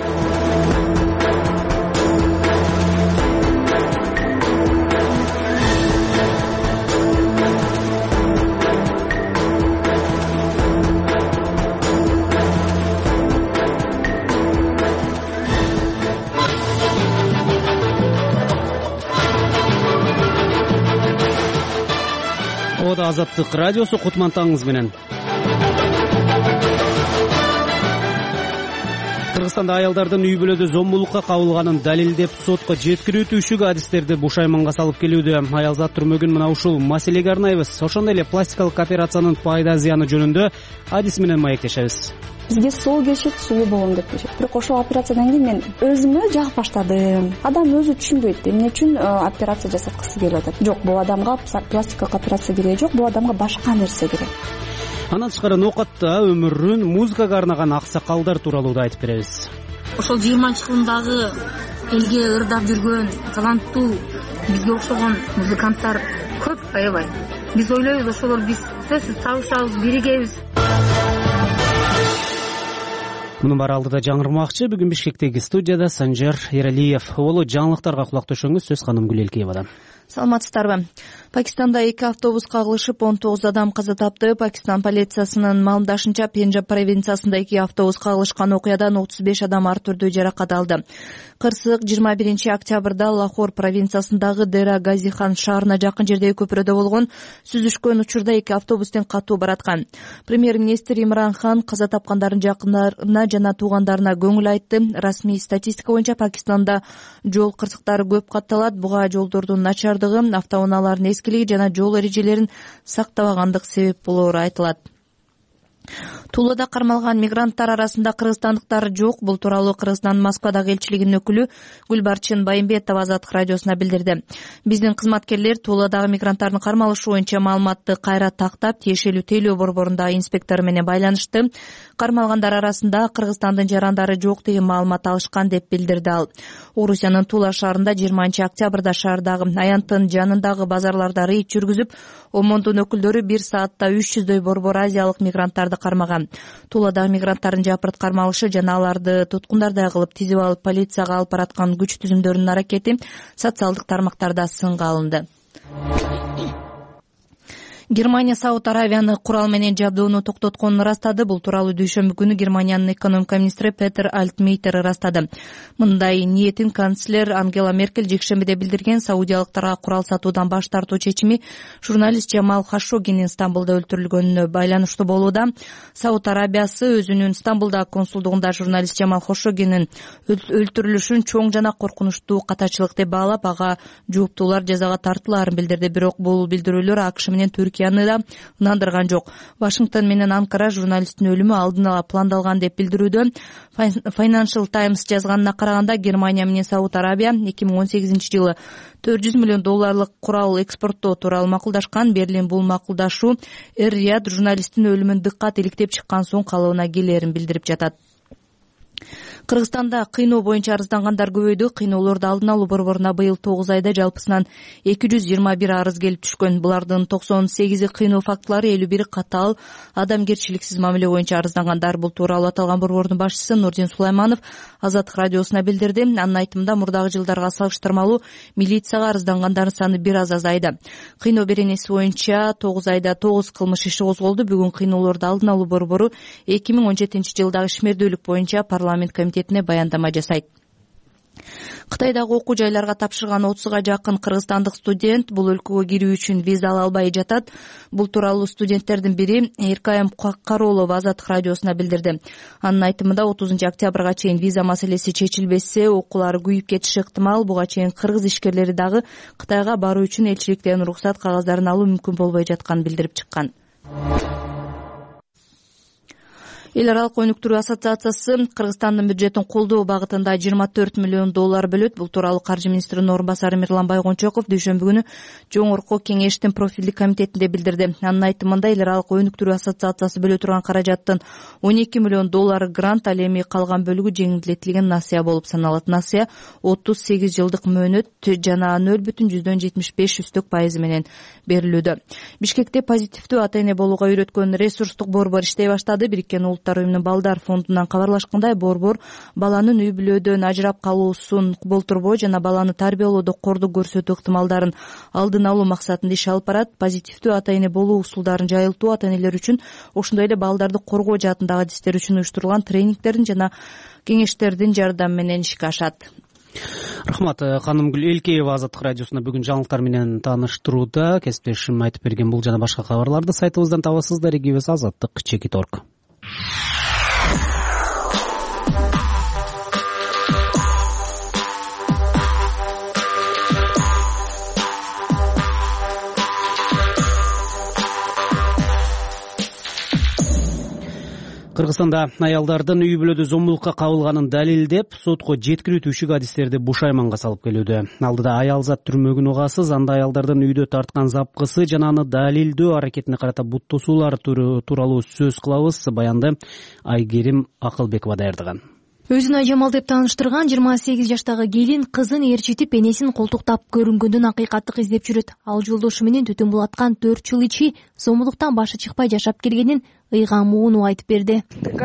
Азаттык радиосу, кутман таңыңыз менен. Кыргызстанда аялдардын үй бүлөдө зомбулукка кабылганын далилдеп сотко жеткирүү түйшүгү адистерди бушайманга салып келүүдө. Аялзат түрмөгүн мына ушул маселеге арнайбыз. Ошондой эле пластикалык операциянын пайда зыяны жөнүндө адис менен маектешебиз. Бизге сулуу келишет, сулуу болом деп келишет. Бирок ошол операциядан кийин мен өзүмө жагып баштадым. Адам өзү түшүнбөйт эмне үчүн операция жасаткысы келип атат. Жок, бул адамга пластикалык операция кереги жок, бул адамга башка нерсе керек. Андан тышкары ноокатта өмүрүн музыкага арнаган аксакалдар тууралуу да айтып беребиз. Ошол жыйырманчы кылымдагы элге ырдап жүргөн таланттуу бизге окшогон музыканттар көп, аябай. Биз ойлойбуз, ошолор биз сөзсүз табышабыз, биригебиз. Мунун баары алдыда жаңырмакчы. Бүгүн Бишкектеги студияда Санжар Эралиев. Болу жаңылыктарга кулак төшөңүз. Сөз Ханым Гүлелкеевадан. Саламатсыздарбы? Пакистанда эки автобус кагылышып он тогуз адам каза тапты. Пакистан полициясынын маалымдашынча, Пенджаб провинциясында эки автобус кагылышкан окуядан отуз беш адам ар түрдүү жаракат алды. Кырсык жыйырма биринчи октябрда Лахор провинциясындагы Дера Газихан шаарына жакын жердеги көпүрөдө болгон сүзүшкөн учурда эки автобус тең катуу бараткан. Премьер-министр Имран Хан каза тапкандардын жакындарына жана туугандарына көңүл айтты. Расмий статистика боюнча Пакистанда жол кырсыктары көп катталат. Буга жолдордун начардыгы, автоунаалардын эскилиги жана жол эрежелерин сактабагандык себеп болоору айтылат. Тулада кармалган мигранттар арасында кыргызстандыктар жок. Бул тууралуу Кыргызстандын Москвадагы элчилигинин өкүлү Гүлбарчын Байымбетова Азаттык радиосуна билдирди. Биздин кызматкерлер Туладагы мигранттардын кармалышы боюнча маалыматты кайра тактап, тиешелүү тейлөө борборунда инспектор менен байланышты. Кармалгандар арасында Кыргызстандын жарандары жок деген маалымат алышкан деп билдирди ал. Орусиянын Тула шаарында жыйырманчы октябрда шаардагы Аянттын жанындагы базарларда рейд жүргүзүп, ОМОНдун өкүлдөрү бир саатта үч жүздөй борбор азиялык мигранттарды кармаган. Туладагы мигранттардын жапырт кармалышы жана аларды туткундардай кылып тизип алып полицияга алып бараткан күч түзүмдөрүнүн аракети социалдык тармактарда сынга алынды. Германия Сауд Аравияны курал менен жабдууну токтотконун ырастады. Бул тууралуу дүйшөмбү күнү Германиянын экономика министри Петер Альтмейтер ырастады. Мындай ниетин канцлер Ангела Меркель жекшембиде билдирген. Саудиялыктарга курал сатуудан баш тартуу чечими журналист Джамал Хашогинин Стамбулда өлтүрүлгөнүнө байланыштуу болууда. Сауд Арабиясы өзүнүн Стамбулдагы консулдугунда журналист Джамал Хашогинин өлтүрүлүшүн чоң жана коркунучтуу катачылык деп баалап, ага жооптуулар жазага тартылаарын билдирди. Бирок бул билдирүүлөр АКШ менен Түркияны да ынандырган жок. Вашингтон менен Анкара журналисттин өлүмү алдын ала пландалган деп билдирүүдө. Financial Times жазганына караганда, Германия менен Сауд Арабия эки миң он сегизинчи жылы төрт жүз миллион долларлык курал экспорттоо тууралуу макулдашкан. Берлин бул макулдашуу Эр-Рияд журналисттин өлүмүн дыккат иликтеп чыккан соң калыбына келерин билдирип жатат. Кыргызстанда кыйноо боюнча арыздангандар көбөйдү. Кыйноолорду алдын алуу борборуна быйыл тогуз айда жалпысынан эки жүз жыйырма бир арыз келип түшкөн. Булардын токсон сегизи кыйноо фактылары, элүү бир катаал адамгерчиликсиз мамиле боюнча арыздангандар. Бул тууралуу аталган борбордун башчысы Нурдин Сулайманов Азаттык радиосуна билдирди. Анын айтымында, мурдагы жылдарга салыштырмалуу милицияга арыздангандардын саны бир аз азайды. Кыйноо беренеси боюнча тогуз айда тогуз кылмыш иши козголду. Бүгүн кыйноолорду алдын алуу борбору эки миң он жетинчи жылдагы ишмердүүлүк боюнча парламент комитетине баяндама жасайт. Кытайдагы окуу жайларга тапшырган отузга жакын кыргызстандык студент бул өлкөгө кирүү үчүн виза ала албай жатат. Бул тууралуу студенттердин бири Эркайым Кароолова Азаттык радиосуна билдирди. Анын айтымында отузунчу октябрга чейин виза маселеси чечилбесе, окуулары күйүп кетиши ыктымал. Буга чейин кыргыз ишкерлери дагы Кытайга баруу үчүн элчиликтен уруксат кагаздарын алуу мүмкүн болбой жатканын билдирип чыккан. Эл аралык өнүктүрүү ассоциациясы Кыргызстандын бюджетин колдоо багытында жыйырма төрт миллион доллар бөлөт. Бул тууралуу каржы министринин орун басары Мирлан Байгончоков дүйшөмбү күнү Жогорку кеңештин профилдик комитетинде билдирди. Анын айтымында эл аралык өнүктүрүү ассоциациясы бөлө турган каражаттын он эки миллион доллары грант, ал эми калган бөлүгү жеңилдетилген насыя болуп саналат. Насыя отуз сегиз жылдык мөөнөт жана нөл бүтүн жүздөн жетимиш беш үстөк пайызы менен берилүүдө. Бишкекте позитивдүү ата эне болууга үйрөткөн ресурстук борбор иштей баштады. Бириккен Улуттар уюмунун балдар фондунан кабарлашкандай, борбор баланын үй бүлөдөн ажырап калуусун болтурбоо жана баланы тарбиялоодо кордук көрсөтүү ыктымалдарын алдын алуу максатында иш алып барат. Позитивдүү ата эне болуу усулдарын жайылтуу ата энелер үчүн, ошондой эле балдарды коргоо жаатындагы адистер үчүн уюштурулган тренингтердин жана кеңештердин жардамы менен ишке ашат. Рахмат. Канымгүл Элкеева Азаттык радиосуна бүгүн жаңылыктар менен тааныштырууда. Кесиптешим айтып берген бул жана башка кабарларды сайтыбыздан табасыздар. Эгибиз азаттык чекит орг. Кыргызстанда аялдардын үй бүлөдө зомбулукка кабылганын далилдеп, сотко жеткирүү түшүк адистерди бушайманга салып келүүдө. Алдыда аялзат түрмөгүн угасыз, анда аялдардын үйдө тарткан запкысы жана аны далилдөө аракетине карата бут тосуулар тууралуу сөз кылабыз. Баянды Айгерим Акылбекова даярдаган. Өзүн Айжамал деп тааныштырган жыйырма сегиз жаштагы келин кызын ээрчитип, энесин колтуктап көрүнгөндөн акыйкаттык издеп жүрөт. Ал жолдошу менен түтүн булаткан төрт жыл ичи зомбулуктан башы чыкпай жашап келгенин ыйган муунуп айтып берди.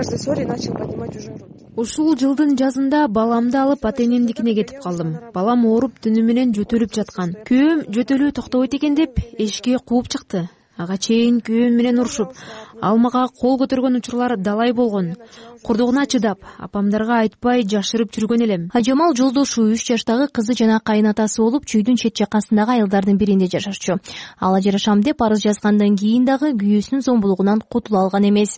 Ушул жылдын жазында баламды алып ата энемдикине кетип калдым. Балам ооруп түнү менен жөтөлүп жаткан. Күйөөм жөтөлүү токтобойт экен деп эшикке кууп чыкты. Ага чейин күйөөм менен урушуп, ал мага кол көтөргөн учурлар далай болгон. Курдугуна чыдап, апамдарга айтпай жашырып жүргөн элем. Айжамал жолдошу үч жаштагы кызы жана кайнатасы болуп, чүйдүн чет жакасындагы айылдардын биринде жашачу. Ал ажырашам деп арыз жазгандан кийин дагы күйөөсүнүн зомбулугунан кутула алган эмес.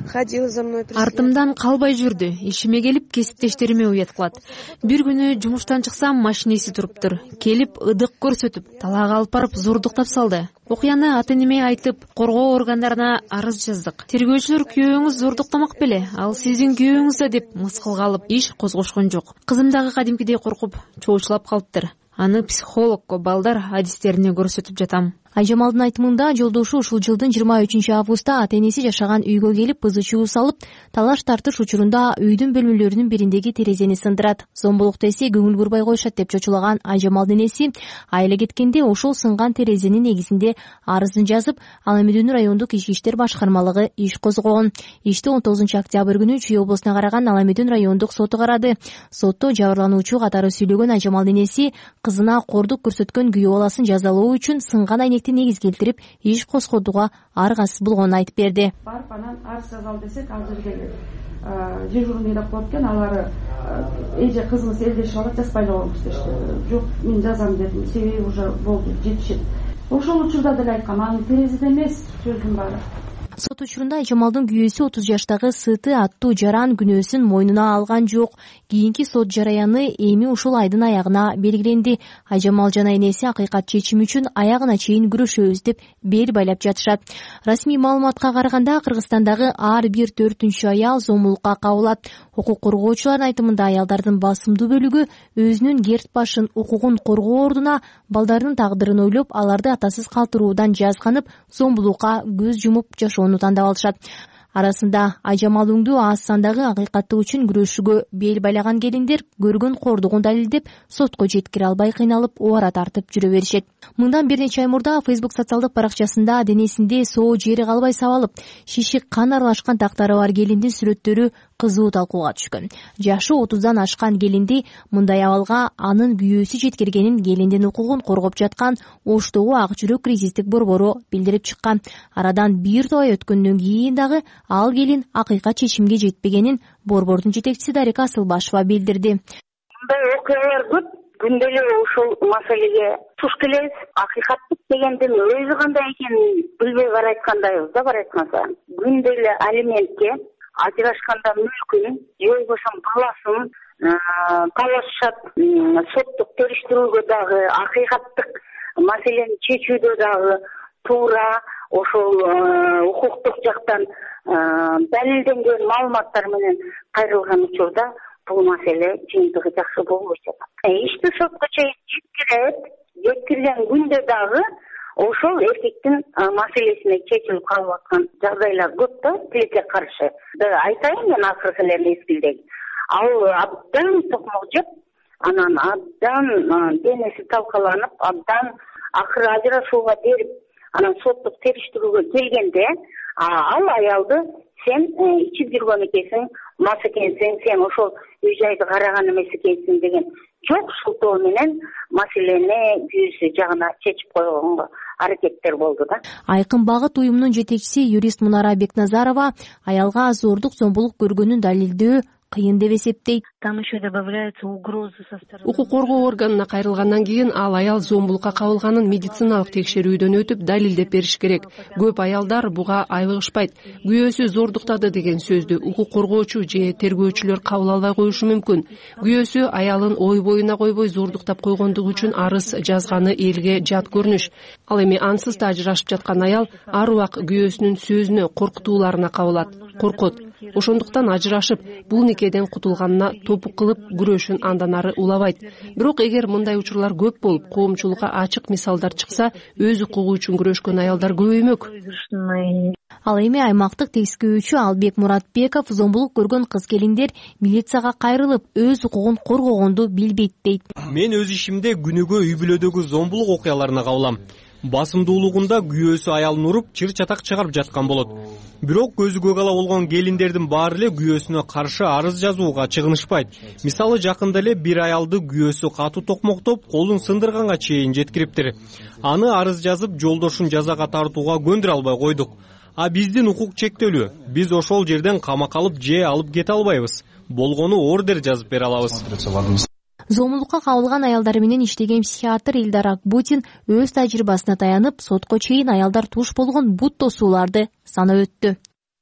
Артымдан калбай жүрдү. Ишиме келип, кесиптештериме уят кылат. Бир күнү жумуштан чыксам, машинеси туруптур. Келип ыдык көрсөтүп, талаага алып барып зордуктап салды. Окуяны ата энеме айтып, коргоо органдарына арыз жаздык. Тергөөчүлөр күйөөңүз зордуктамак беле? Ал сиздин күйөөңүз да деп мыскылга алып иш козгошкон жок. Кызым дагы кадимкидей коркуп, чоочулап калыптыр. Аны психологко, балдар адистерине көрсөтүп жатам. Айжамалдын айтымында жолдошу ушул жылдын жыйырма үчүнчү августта ата энеси жашаган үйгө келип, ызы чуу салып, талаш тартыш учурунда үйдүн бөлмөлөрүнүн бириндеги терезени сындырат. Зомбулукта эсе көңүл бурбай коюшат деп чочулаган Айжамалдын энеси айылга кеткенде ошол сынган терезенин негизинде арызын жазып, ал эми Дөөнү райондук ички иштер башкармалыгы иш козгогон. Ишти он тогузунчу октябрь күнү Чүй облусуна караган Ала Эми Дөөнү райондук соту карады. Сотто жабырлануучу катары сүйлөгөн Айжамалдын энеси кызына кордук көрсөткөн күйөө баласын жазалоо үчүн сынган айнек негиз келтирип, иш козготууга аргасыз болгонун айтып берди. Барып анан арыз жазалы десек, ал жерге дежурный деп коюп экен, алар эже кызыңыз элдешип алат, жазбай койгуңуз дешти. Жок, мен жазам дедим, себеби уже болду, жетишет. Ошол учурда деле айткам, анын терезеде эмес, сөздүн баары. Сот учурунда Айжамалдын күйөөсү отуз жаштагы Сыты аттуу жаран күнөөсүн мойнуна алган жок. Кийинки сот жараяны эми ушул айдын аягына белгиленди. Айжамал жана энеси акыйкат чечими үчүн аягына чейин күрөшөбүз деп бел байлап жатышат. Расмий маалыматка караганда Кыргызстандагы ар бир төртүнчү аял зомбулукка кабылат. Укук коргоочулардын айтымында аялдардын басымдуу бөлүгү өзүнүн керт башын укугун коргоо ордуна балдардын тагдырын ойлоп, аларды атасыз калтыруудан жазганып, зомбулукка көз жумуп жашоону тандап алышат. Арасында Айжамал өңдүү аз сандагы акыйкаттык үчүн күрөшүүгө бел байлаган келиндер көргөн кордугун далилдеп, сотко жеткире албай кыйналып, оора тартып жүрө беришет. Мындан бир нече ай мурда Facebook социалдык баракчасында денесинде соо жери калбай сабалып, шишик кан аралашкан тактары бар келиндин сүрөттөрү кызуу талкууга түшкөн. Жашы отуздан ашкан келинди мындай абалга анын күйөөсү жеткиргенин келиндин укугун коргоп жаткан Оштогу Ак жүрөк кризистик борбору билдирип чыккан. Арадан бир топ ай өткөндөн кийин дагы ал келин акыйкат чечимге жетпегенин борбордун жетекчиси Дарика Асылбашева билдирди. мындай окуялар көп. Күндө эле ушул маселеге туш келебиз. Акыйкаттык дегендин өзү кандай экенин билбей барайткандайбыз да бар айтканда. Күндө эле алиментке, ажырашканда мүлкүн, же болбосо баласын талашышат. Соттук териштирүүгө дагы, акыйкаттык маселени чечүүдө дагы туура ошол укуктук жактан далилденген маалыматтар менен кайрылган учурда бул маселе жыйынтыгы жакшы болбой жатат. Ишти сотко чейин жеткирет, жеткирген күндө дагы ошол эркектин маселесине чечилип калып аткан жагдайлар көп да, тилекке каршы. Айтайын мен акыркы эле мезгилдеги. Ал абдан токмок жеп, анан абдан денеси талкаланып, абдан акыры ажырашууга берип, анан соттук териштирүүгө келгенде, ал аялды сен ичип жүргөн экенсиң, мас экенсиң, сен ошол үй жайды караган эмес экенсиң деген жок шылтоо менен маселени күйөөсү жагына чечип койгонго аракеттер болду да. Айкын багыт уюмунун жетекчиси юрист Мунара Бекназарова аялга зордук зомбулук көргөнүн далилдөө кыйын деп эсептейт. Там еще добавляются угрозы со стороны. Укук коргоо органына кайрылгандан кийин ал аял зомбулукка кабылганын медициналык текшерүүдөн өтүп далилдеп бериш керек. Көп аялдар буга айыгышпайт. Күйөөсү зордуктады деген сөздү укук коргоочу же тергөөчүлөр кабыл албай коюшу мүмкүн. Күйөөсү аялын ой боюна койбой зордуктап койгондугу үчүн арыз жазганы элге жат көрүнүш. Ал эми ансыз да ажырашып жаткан аял ар убак күйөөсүнүн сөзүнө, коркутууларына кабылат, коркот. Ошондуктан ажырашып, бул никеден кутулганына топук кылып күрөшүн андан ары улабайт. Бирок эгер мындай учурлар көп болуп, коомчулукка ачык мисалдар чыкса, өз укугу үчүн күрөшкөн аялдар көбөймөк. Ал эми аймактык тескөөчү Албек Муратбеков зомбулук көргөн кыз-келиндер милицияга кайрылып, өз укугун коргогонду билбейт дейт. Мен өз ишимде күнүгө үй бүлөдөгү зомбулук окуяларына кабылам. Басымдуулугунда күйөөсү аялын уруп, чыр-чатак чыгарып жаткан болот. Бирок көзү көк ала болгон келиндердин баары эле күйөөсүнө каршы арыз жазууга чыгынышпайт. Мисалы жакында эле бир аялды күйөөсү катуу токмоктоп, колун сындырганга чейин жеткириптир. Аны арыз жазып, жолдошун жазага тартууга көндүрө албай койдук. А биздин укук чектелүү. Биз ошол жерден камакка алып же алып кете албайбыз. Болгону ордер жазып бере алабыз. Зомбулукка кабылган аялдар менен иштеген психиатр Илдар Акбутин өз тажрыйбасына таянып, сотко чейин аялдар туш болгон бут тосууларды санап өттү.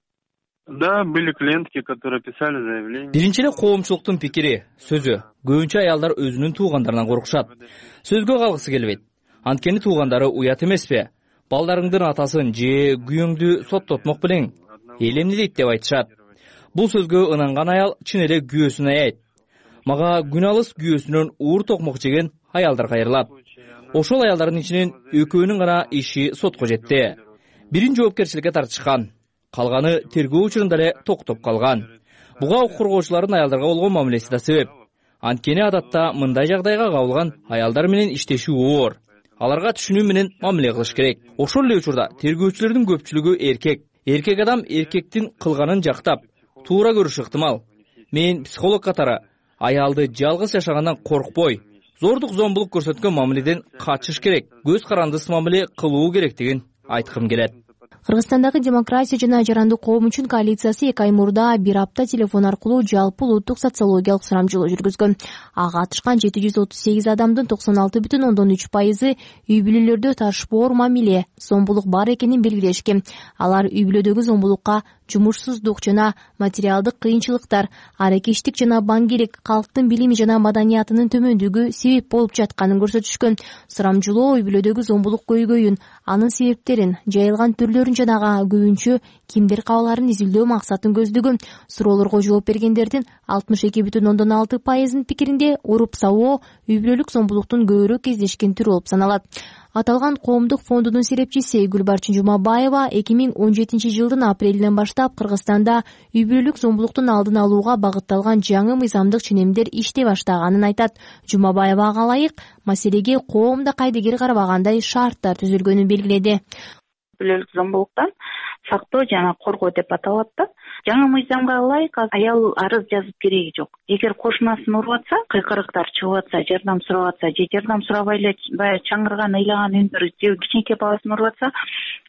Да, были клиентки, которые писали заявление. Биринчи эле коомчулуктун пикири, сөзү. Көбүнчө аялдар өзүнүн туугандарынан коркушат. Сөзгө калгысы келбейт. Анткени туугандары уят эмеспи? Балдарыңдын атасын же күйөөңдү соттотмок белең. Эл эмне дейт деп айтышат. Бул сөзгө ынанган аял чын эле күйөөсүн аят. Мага күн алыс күйөөсүнөн уур токмок жеген аялдар кайрылат. Ошол аялдардын ичинен экөөнүн гана иши сотко жетти. Бирин жоопкерчиликке тартышкан, калганы тергөө учурунда эле токтоп калган. Буга укук коргоочулардын аялдарга болгон мамилеси да себеп. Анткени адатта мындай жагдайга кабылган аялдар менен иштешүү оор. Аларга түшүнүү менен мамиле кылыш керек. Ошол эле учурда тергөөчүлөрдүн көпчүлүгү эркек. Эркек адам эркектин кылганын жактап, туура көрүшү ыктымал. Мен психолог катары аялды жалгыз жашагандан коркпой, зордук зомбулук көрсөткөн мамиледен качыш керек, көз карандысыз мамиле кылуу керектигин айткым келет. Кыргызстандагы демократия жана жарандык коом үчүн коалициясы эки ай мурда бир апта телефон аркылуу жалпы улуттук социологиялык сурамжылоо жүргүзгөн. Ага катышкан жети жүз отуз сегиз адамдын токсон алты бүтүн ондон үч пайызы үй бүлөлөрдө ташпоор мамиле, зомбулук бар экенин белгилешкен. Алар үй бүлөдөгү зомбулукка жумушсуздук жана материалдык кыйынчылыктар, аракештик жана баңгелик, калктын билими жана маданиятынын төмөндүгү себеп болуп жатканын көрсөтүшкөн. Сурамжылоо үй бүлөдөгү зомбулук көйгөйүн, анын себептерин, жайылган түрлөрүн жана көбүнчө кимдер кабаларын изилдөө максатын көздөгөн. Суроолорго жооп бергендердин алтымыш эки бүтүн ондон алты пайызынын пикиринде уруп сабоо үй бүлөлүк зомбулуктун көбүрөөк кездешкен түрү болуп саналат. Аталган коомдук фондунун серепчиси Гүлбарчын Жумабаева эки миң он жетинчи жылдын апрелинен баштап Кыргызстанда үй бүлөлүк зомбулуктун алдын алууга багытталган жаңы мыйзамдык ченемдер иштей баштаганын айтат. Жумабаевага ылайык, маселеге коомдо кайдыгер карабагандай шарттар түзүлгөнүн белгиледи. Бүлөлүк зомбулуктан сактоо жана коргоо деп аталат да. Жаңы мыйзамга ылайык аял арыз жазып кереги жок. Эгер кошунасын уруп атса, кыйкырыктар чыгып атса, жардам сурап атса, же жардам сурабай эле чаңырган ыйлаган үндөр же кичинекей баласын уруп атса,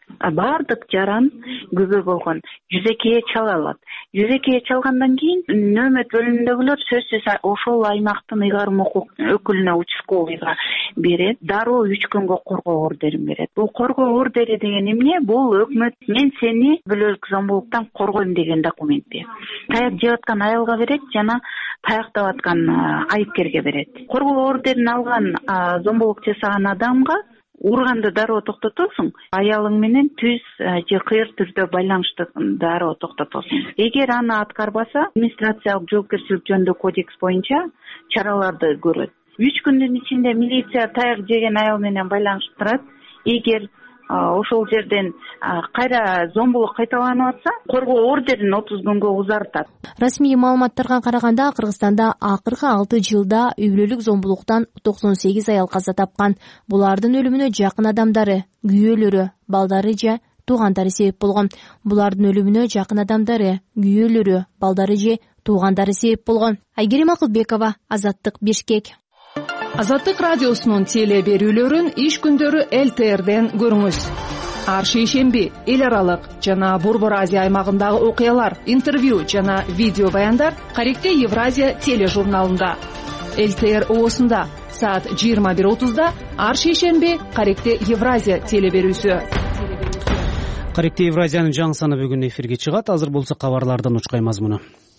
баардык жаран күбө болгон жүзекее чала алат. Жүзекее чалгандан кийин нөөмөт бөлүмүндөгүлөр сөзсүз ошол аймактын ыйгарым укук өкүлүнө участковыйга берет, дароо үч күнгө коргоо ордерин берет. Бул коргоо ордери деген эмне? Бул өкмөт мен сени бүлөлүк зомбулуктан коргойм деген документи. Таяк жеп аткан аялга берет жана таяктап аткан айыпкерге берет. Коргоо ордерин алган зомбулук жасаган адамга урганды дароо токтотосуң, аялың менен түз же кыйыр түрдө байланышты дароо токтотосуң. Эгер аны аткарбаса, администрациялык жоопкерчилик жөнүндө кодекс боюнча чараларды көрөт. үч күндүн ичинде милиция таяк жеген аял менен байланыштырат. Эгер ошол жерден кайра зомбулук кайталанып атса, коргоо ордерин отуз күнгө узартат. Расмий маалыматтарга караганда, Кыргызстанда акыркы алты жылда үй бүлөлүк зомбулуктан токсон сегиз аял каза тапкан. Булардын өлүмүнө жакын адамдары, күйөөлөрү, балдары же туугандары себеп болгон. Булардын өлүмүнө жакын адамдары, күйөөлөрү, балдары же туугандары себеп болгон. Айгерим Акылбекова, Азаттык, Бишкек. Азаттык радиосунун теле берүүлөрүн иш күндөрү эл тэ эрден көрүңүз. Ар шейшемби эл аралык жана Борбор Азия аймагындагы окуялар, интервью жана видео баяндар Каректе Евразия тележурналында. эл тэ эр оосунда саат жыйырма бир отузда ар шейшемби Каректе Евразия теле берүүсү. Каректе Евразиянын жаңы саны бүгүн эфирге чыгат. Азыр болсо кабарлардан учкай мазмуну.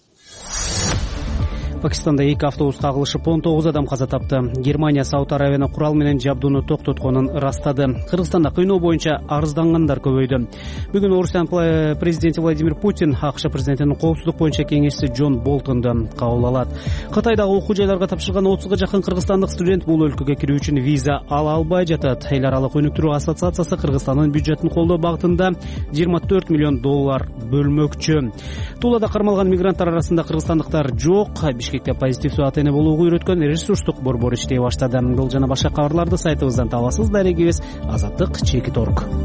Пакистанда эки автобус кагылышып он тогуз адам каза тапты. Германия Сауд Аравияны курал менен жабдууну токтотконун ырастады. Кыргызстанда кыйноо боюнча арыздангандар көбөйдү. Бүгүн Орусиянын президенти Владимир Путин АКШ президентинин коопсуздук боюнча кеңешчиси Джон Болтонду кабыл алат. Кытайдагы окуу жайларга тапшырган отузга жакын кыргызстандык студент бул өлкөгө кирүү үчүн виза ала албай жатат. Эл аралык өнүктүрүү ассоциациясы Кыргызстандын бюджетин колдоо багытында жыйырма төрт миллион доллар бөлмөкчү. Туулада кармалган мигранттар арасында кыргызстандыктар жок. Бишкекте позитивдүү ата-эне болууга үйрөткөн ресурстук борбор иштей баштады. Бул жана башка кабарларды сайтыбыздан табасыз. Дарегибиз азаттык чекит точка орг.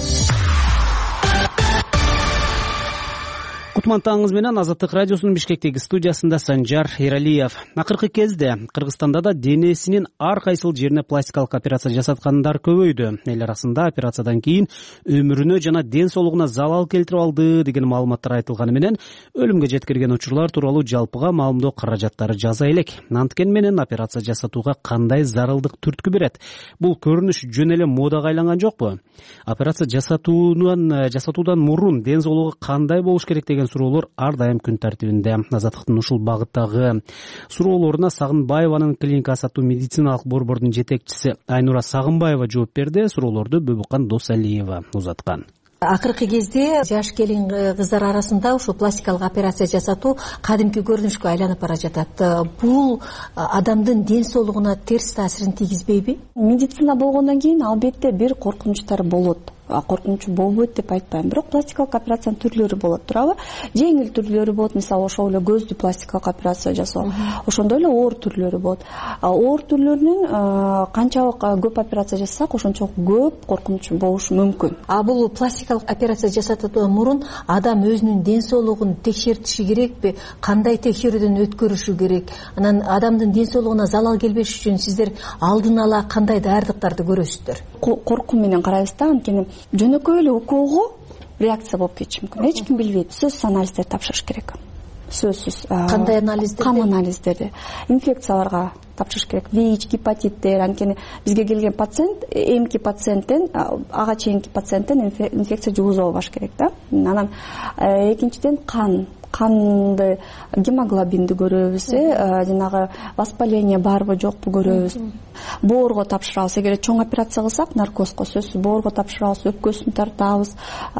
Кутман менен Азаттык радиосунун Бишкектеги студиясында Санжар Эралиев. Акыркы кезде Кыргызстанда да денесинин ар кайсыл жерине пластикалык операция жасаткандар көбөйдү. Эл арасында операциядан кийин өмүрүнө жана ден соолугуна залал келтирип алды деген маалыматтар айтылганы менен өлүмгө жеткирген учурлар тууралуу жалпыга маалымдоо каражаттары жаза элек. Анткени менен операция жасатууга кандай зарылдык түрткү берет? Бул көрүнүш жөн эле модага айланган жокпу? Операция жасатуудан жасатуудан мурун ден соолугу кандай болуш керек деген суроолор ар дайым күн тартибинде. Азаттыктын ушул багыттагы суроолоруна Сагынбаеванын клиника сатуу медициналык борбордун жетекчиси Айнура Сагынбаева жооп берди. Суроолорду Бөбүкан Досалиева узаткан. Акыркы кезде жаш келин кыздар арасында ушул пластикалык операция жасатуу кадимки көрүнүшкө айланып бара жатат. Бул адамдын ден соолугуна терс таасирин тийгизбейби? Медицина болгондон кийин албетте бир коркунучтар болот. Коркунучу болбойт деп айтпайм, бирок пластикалык операциянын түрлөрү болот, туурабы? Жеңил түрлөрү болот, мисалы ошол эле көздү пластикалык операция жасоо. Ошондой эле оор түрлөрү болот. Оор түрлөрүнүн канчалык көп операция жасасак, ошончолук көп коркунучу болушу мүмкүн. А бул пластикалык операция жасатуудан мурун адам өзүнүн ден соолугун текшертиши керекпи? Кандай текшерүүдөн өткөрүшү керек? Анан адамдын ден соолугуна залал келбеш үчүн сиздер алдын ала кандай даярдыктарды көрөсүздөр? Коркуу менен карайбыз да, анткени жөнөкөй эле уколго реакция болуп кетиши мүмкүн. Эч ким билбейт. Сөзсүз анализдер тапшырыш керек. Сөзсүз. Кандай анализдер? Кан анализдери. Инфекцияларга тапшырыш керек. ВИЧ, гепатиттер, анткени бизге келген пациент, эмки пациенттен, ага чейинки пациенттен инфекция жугузуп албаш керек да. Анан экинчиден кан канды гемоглобинди көрөбүз, жанагы воспаление барбы жокпу көрөбүз. Боорго тапшырабыз. Эгер чоң операция кылсак, наркозго сөзсүз боорго тапшырабыз, өпкөсүн тартабыз,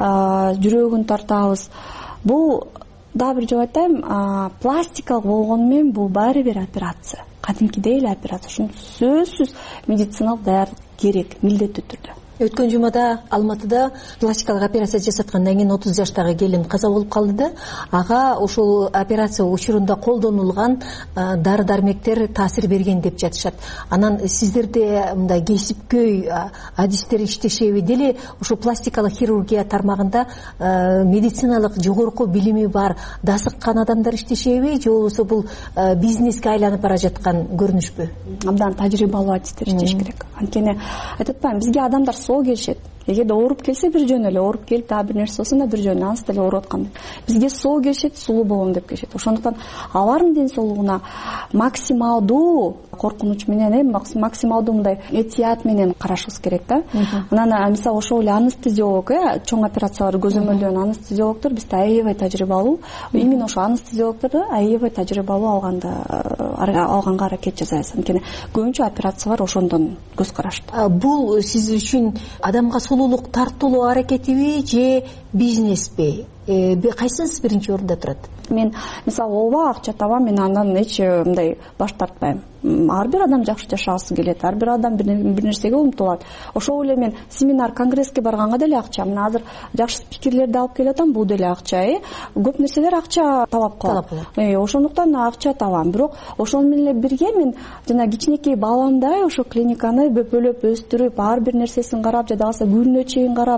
жүрөгүн тартабыз. Бул дагы бир жолу айтайм, пластикалык болгону менен бул баары бир операция. Кадимкидей эле операция. Ушун сөзсүз медициналык даярдык керек, милдеттүү түрдө. Өткөн жумада Алматыда пластикалык операция жасаткандан кийин отуз жаштагы келин каза болуп калды да. Ага ошол операция учурунда колдонулган дары дармектер таасир берген деп жатышат. Анан сиздерде мындай кесипкөй адистер иштешеби? Деле ушул пластикалык хирургия тармагында медициналык жогорку билими бар дасыккан адамдар иштешеби, же болбосо бул бизнеске айланып бара жаткан көрүнүшпү? Абдан тажрыйбалуу адистер иштеш керек. Анткени айтып атпаймынбы, бизге адамдар соо келишет. Эгерде ооруп келсе бир жөн эле ооруп келип дагы бир нерсе болсо да бир жөн анысы деле ооруп аткан. Бизге соо келишет, сулуу болом деп келишет. Ошондуктан алардын ден соолугуна максималдуу коркунуч менен э максималдуу мындай этият менен карашыбыз керек да. Анан мисалы ошол эле анестезиолог э чоң операцияларды көзөмөлдөгөн анестезиологдор бизде аябай тажрыйбалуу. Именно ошо анестезиологдорду аябай тажрыйбалуу алганды алганга аракет жасайбыз. Анткени көбүнчө операциялар ошондон көз карашты. Бул сиз үчүн адамга сулуулук тартуулоо аракетиби же бизнеспи? Кайсынысы биринчи орунда турат? Мен мисалы ооба акча табам, мен андан эч мындай баш тартпайм. Ар бир адам жакшы жашагысы келет, ар бир адам бир нерсеге умтулат. Ошол эле мен семинар, конгресске барганга деле акча, мына азыр жакшы спикерлерди алып келатам, бул деле акча. Э көп нерселер акча талап кылат. Э ошондуктан акча табам. Бирок ошол менен эле бирге мен жана кичинекей баламдай ошо клиниканы бөпөлөп өстүрүп, ар бир нерсесин карап, жада калса күнүнө чейин карап,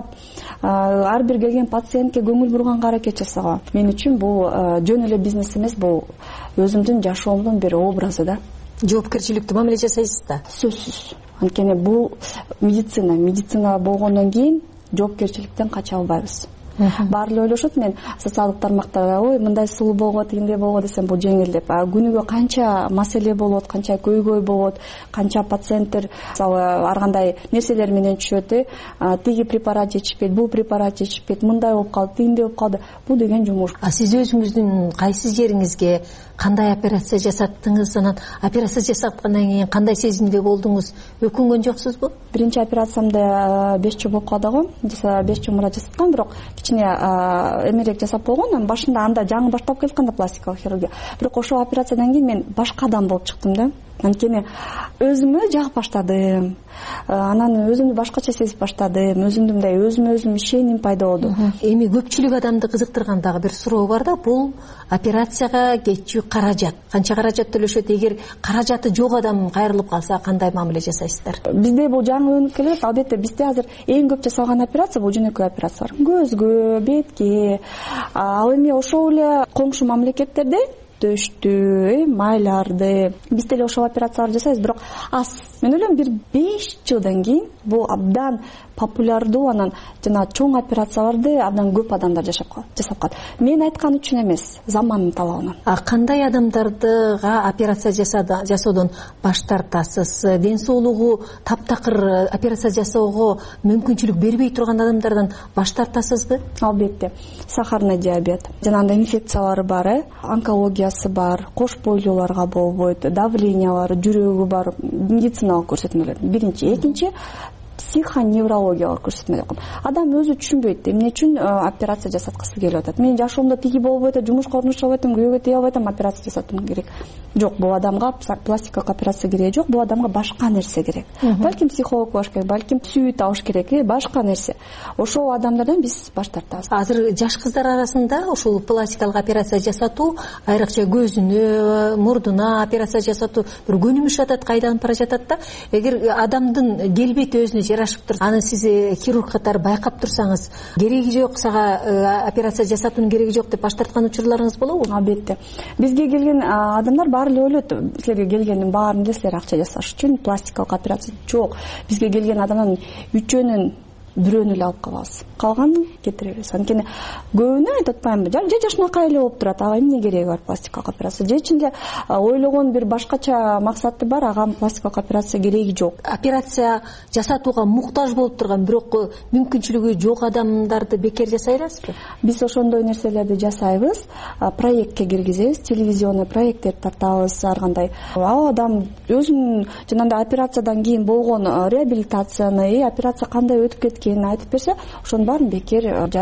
ар бир келген пациентке көңүл бурганга аракет жасагам. Мен үчүн бул жөн эле бизнес эмес, бул өзүмдүн жашоомдун бир образы да. Жоопкерчиликтүү мамиле жасайсыз да? Сөзсүз. Анткени бул медицина, медицина болгондон кийин жоопкерчиликтен кача албайбыз. Баары эле ойлошот, мен социалдык тармакта ой мындай сулуу болгот, тигиндей болгот десем бул жеңил деп. А күнүгө канча маселе болот, канча көйгөй болот, канча пациенттер мисалы ар кандай нерселер менен түшөт, э тиги препарат жетишпейт, бул препарат жетишпейт, мындай болуп калды, тигиндей болуп калды. Бул деген жумуш. А сиз өзүңүздүн кайсы жериңизге кандай операция жасаттыңыз, анан операция жасаткандан кийин кандай сезимде болдуңуз? Өкүнгөн жоксузбу? Биринчи операциямда беш жыл болуп калды го. беш жумура жасаткам, бирок кичине эмерээк жасап болгон. Анан башында анда жаңы баштап келатканда пластикалык хирургия. Бирок ошол операциядан кийин мен башка адам болуп чыктым да. Анткени өзүмө жагып баштадым. Анан өзүмдү башкача сезип баштадым. Өзүмдү мындай өзүмө өзүм ишеним пайда болду. Эми көпчүлүк адамды кызыктырган дагы бир суроо бар да, бул операцияга кетчү каражат. Канча каражат төлөшөт? Эгер каражаты жок адам кайрылып калса кандай мамиле жасайсыздар? Бизде бул жаңы өнүп келет. Албетте бизде азыр эң көп жасалган операция бул жөнөкөй операциялар. Көзгө, бетке. Ал эми ошол эле коңшу мамлекеттерде төштү, майларды биз деле ошол операцияларды жасайбыз, бирок аз. Мен ойлойм бир беш жылдан кийин бул абдан популярдуу, анан жана чоң операцияларды абдан көп адамдар жашап калат, жасап калат. Мен айткан үчүн эмес, замандын талабынан. А кандай адамдардыга операция жасоодон баш тартасыз? Ден соолугу таптакыр операция жасоого мүмкүнчүлүк бербей турган адамдардан баш тартасызбы? Албетте. Сахарный диабет, жана анда инфекциялары бар, э, онкологиясы бар, кош бойлууларга болбойт, давлениялары, жүрөгү бар, медициналык көрсөтмөлөр. Биринчи, экинчи психоневрологиялык көрсөтмөлөр. Адам өзү түшүнбөйт эмне үчүн операция жасаткысы келип атат. Мен жашоомдо тиги болбойт, жумушка орношо албайт, күйөөгө тие албайт, операция жасатым керек. Жок, бул адамга пластикалык операция кереги жок, бул адамга башка нерсе керек. Балким психолог болуш керек, балким сүйүт алыш керек, башка нерсе. Ошол адамдардан биз баш тартабыз. Азыр жаш кыздар арасында ушул пластикалык операция жасатуу, айрыкча көзүнө, мурдуна операция жасатуу бир көнүмүш атат, кайдан бара жатат да. Эгер адамдын келбети өзүнө жарашып турса, аны сиз хирург катары байкап турсаңыз, кереги жок, сага операция жасатуунун кереги жок деп баш тарткан учурларыңыз болобу? Албетте. Бизге келген адамдар баары эле ойлойт, силерге келгендин баарын эле силер акча жасаш үчүн пластикалык операция жок. Бизге келген адамдын үчөөнүн бирөөнү эле алып калабыз. Калганын кетиребиз. Анткени көбүнө айтып атпаймынбы, же жашынакай эле болуп турат, ага эмне кереги бар пластикалык операция? Же ичинде ойлогон бир башкача максаты бар, ага пластикалык операция кереги жок. Операция жасатууга муктаж болуп турган, бирок мүмкүнчүлүгү жок адамдарды бекер жасай аласызбы? Биз ошондой нерселерди жасайбыз. Проектке киргизебиз, телевизионный проекттерди тартабыз ар кандай. Ал адам өзүнүн жанагындай операциядан кийин болгон реабилитацияны, операция кандай өтүп кеткен айтып берсе, ошонун баарын бекер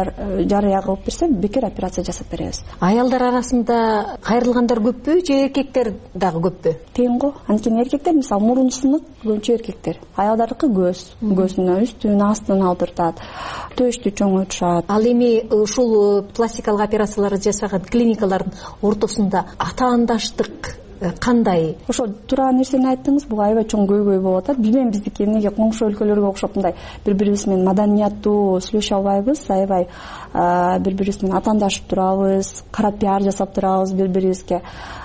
жарыя кылып берсе, бекер операция жасап беребиз. Аялдар арасында кайрылгандар көппү же эркектер дагы көппү? Тең го. Анткени эркектер мисалы мурун сынык, көбүнчө эркектер. Аялдардыкы көз, көзүнө үстүн, астын алдыртат, төштү чоңойтушат. Ал эми ушул пластикалык операцияларды жасаган клиникалардын ортосунда атаандаштык кандай? Ошо туура нерсени айттыңыз, бул аябай чоң көйгөй болуп атат. Билбейм, биздики эмнеге коңшу өлкөлөргө окшоп мындай бири-бирибиз менен маданияттуу сүйлөшө албайбыз, аябай бири-бирибиз менен атаандашып турабыз, кара пиар жасап турабыз бири-бирибизге.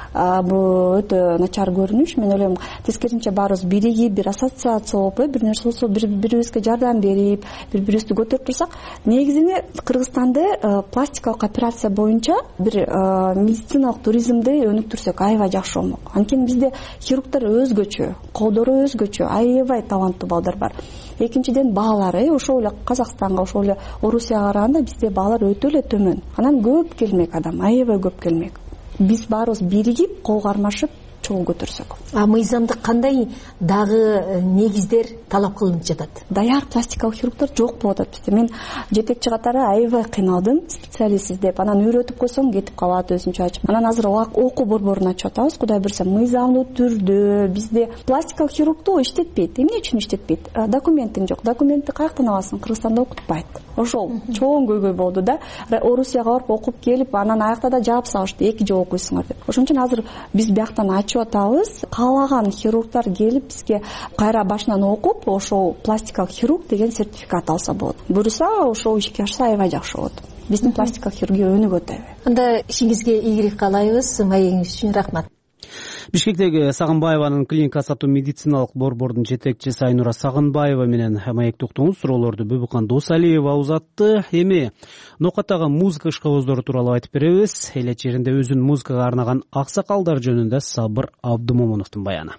бул өтө начар көрүнүш. Мен ойлойм тескерисинче баарыбыз биригип, бир ассоциация болуп, бир нерсе болсо бири-бирибизге жардам берип, бири-бирибизди көтөрүп турсак, негизинен Кыргызстанда пластикалык операция боюнча бир медициналык туризмди өнүктүрсөк аябай жакшы болмок. Анткени бизде хирургдар өзгөчө, колдору өзгөчө, аябай таланттуу балдар бар. Экинчиден баалар, ошол эле Казакстанга, ошол эле Орусияга караганда бизде баалар өтө эле төмөн. Анан көп келмек адам, аябай көп келмек. Биз баарыбыз биригип, кол кармашып чогуу көтөрсөк. А мыйзамдык кандай дагы негиздер талап кылынып жатат? Даяр пластикалык хирургдар жок болуп атат бизде. Мен жетекчи катары аябай кыйналдым, специалист издеп. Анан үйрөтүп койсоң кетип калат, өзүнчө ачып. Анан азыр окуу борборун ачып атабыз. Кудай буйрса, мыйзамдуу түрдө бизде пластикалык хирургду иштетпейт. Эмне үчүн иштетпейт? Документиң жок. Документти каяктан аласың? Кыргызстанда окутпайт. Ошол чоң көйгөй болду да. Орусияга барып окуп келип, анан аякта да жаап салышты, эки жыл окуйсуңар деп. Ошон үчүн азыр биз бияктан ачып атабыз. Каалаган хирургдар келип бизге кайра башынан окуп, ошол пластикалык хирург деген сертификат алса болот. Буюрса, ошол ишке ашса аябай жакшы болот. Биздин пластикалык хирургия өнүгөт аябай. Анда ишиңизге ийгилик каалайбыз. Маегиңиз үчүн рахмат. Бишкектеги Сагынбаеванын клиникасы сатуу медициналык борбордун жетекчиси Айнура Сагынбаева менен маекти уктуңуз. Суроолорду Бөбүкан Досалиева узатты. Эми ноокаттагы музыка ишкабоздору тууралуу айтып беребиз. Эле жеринде өзүн музыкага арнаган аксакалдар жөнүндө Сабыр Абдымомуновдун баяны.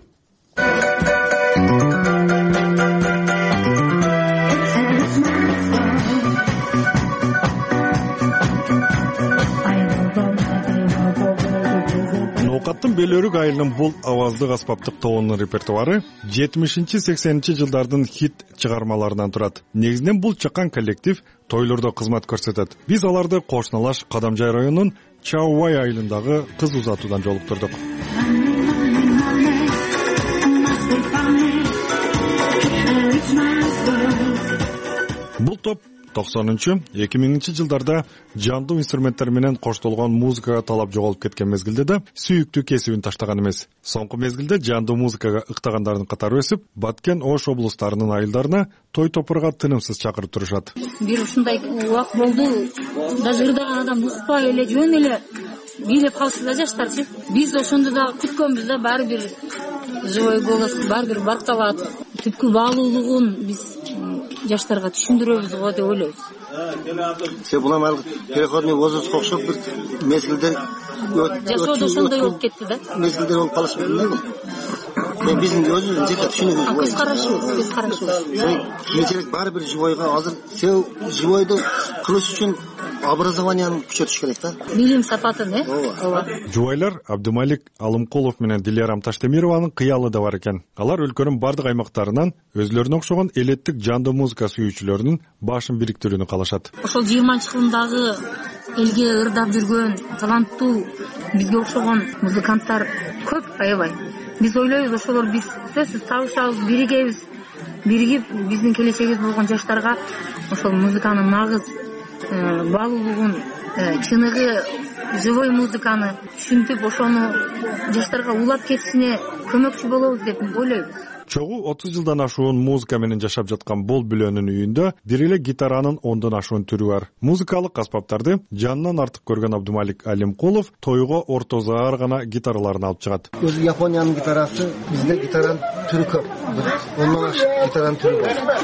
Ноокаттын Белөрүк айылынын бул аваздык аспаптык тобунун репертуары жетимишинчи-сексенинчи жылдардын хит чыгармаларынан турат. Негизинен бул чакан коллектив тойлордо кызмат көрсөтөт. Биз аларды Кошуналаш Кадамжай районунун Чаубай айылындагы кыз узатуудан жолуктурдук. Бул топ токсонунчу эки миңинчи жылдарда жандуу инструменттер менен коштолгон музыкага талап жоголуп кеткен мезгилде да сүйүктүү кесибин таштаган эмес. Соңку мезгилде жандуу музыкага ыктагандардын катары өсүп, Баткен Ош облустарынын айылдарына той топурга тынымсыз чакырып турушат. Бир ушундай убакыт болду, даже ырдаган адам укпай эле жөн эле бийлеп калса да жаштарчы. Биз ошондо да күткөнбүз да, баары бир живой голос, баары бир баркталат. Түпкү баалуулугун биз жаштарга түшүндүрөбүз го деп ойлойбуз. Себеп бул эми переходный возрастка окшоп бир мезгилдер жашоодо ошондой болуп кетти да. Мезгилдер болуп калышып кетти да. Мен биздин өзүбүздүн жеке түшүнүгүбүз көз карашыбыз, көз карашыбыз. Кийинчерээк баары бир живойго азыр сел живойду кылыш үчүн образованияны күчөтүш керек да. Билим сапатын, э? Ооба. Жубайлар Абдымалик Алымкулов менен Дилярам Таштемированын кыялы да бар экен. Алар өлкөнүн бардык аймактарынан өзлөрүнө окшогон элеттик жандуу музыка сүйүүчүлөрүнүн башын бириктирүүнү каалашат. Ошол жыйырманчы кылымдагы элге ырдап жүргөн таланттуу бизге окшогон музыканттар көп, аябай. Биз ойлойбуз, ошолор биз сөзсүз табышабыз, биригебиз, биригип биздин келечегибиз болгон жаштарга ошол музыканын нагыз баалуулугун, чыныгы живой музыканы түшүнтүп, ошону жаштарга улап кетишине көмөкчү болобуз деп ойлойбуз. Чогуу отуз жылдан ашуун музыка менен жашап жаткан Бол Бүлөнүн үйүндө бир эле гитаранын ондон ашуун түрү бар. Музыкалык аспаптарды жанынан артык көргөн Абдымалик Алимкулов тойго орто заар гана гитараларын алып чыгат. Өзү Япониянын гитарасы, бизде гитаранын түрү көп. Ондон ашык гитаранын түрү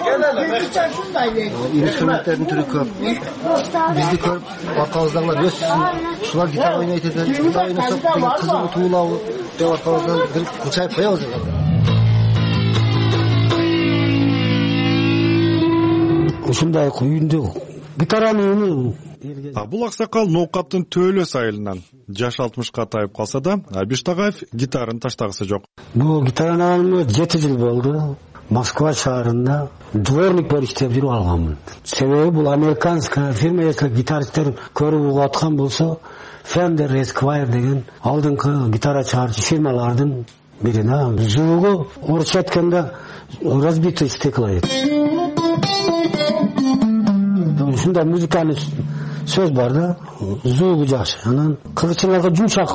бар. Инструменттердин түрү көп. Бизди көрүп аркабыздагылар өссүн, ушулар гитара ойнойт экен, гитара ойносок кызыгуу туулабы деп аркабыздан бир кылчайып коебуз. Ушундай үйүндө гитаранын үні. Бул аксакал Ноокаттын Төөлөс айылынан жаш алтымышка тайып калса да, Абиш Тагаев гитарын таштагысы жок. Бул гитараны алганыма жети жыл болду. Москва шаарында дворник болуп иштеп жүрүп алганмын. Себеби бул американская фирма, если гитаристтер көрүп угуп аткан болсо, Fender Esquire деген алдыңкы гитара чыгарчы фирмалардын бирине. Звугу орусча айтканда разбитое стекло дейт. Ушундай музыканы сөз бар да, звугу жакшы. Анан кыргызчаларга жумшак.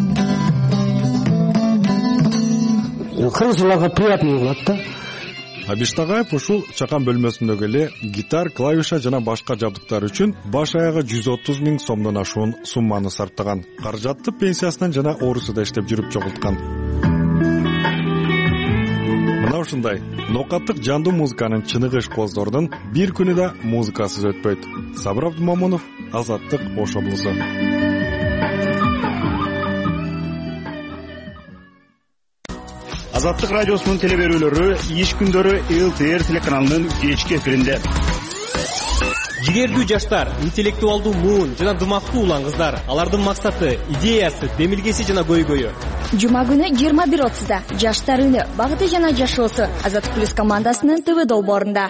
Кыргызчаларга приятный болот да. Абиштагаев ушул чакан бөлмөсүндөгү эле гитар, клавиша жана башка жабдыктар үчүн баш аягы жүз отуз миң сомдон ашуун сумманы сарптаган. Каражатты пенсиясынан жана Орусуда иштеп жүрүп чогулткан. Мына ушундай нокаттык жандуу музыканын чыныгыш коздордун бир күнү да музыкасыз өтпөйт. Сабыр Абдумамунов, Азаттык, Ош облусу. Азаттык радиосунун телеберүүлөрү иш күндөрү эл тэ эр телеканалынын кечки эфиринде. Жигердүү жаштар, интеллектуалдуу муун жана дымактуу улан кыздар, алардын максаты, идеясы, демилгеси жана көйгөйү. Жума күнү жыйырма бир отузда жаштар үнү багыты жана жашоосу Азаттык плюс командасынын тэ вэ долбоорунда.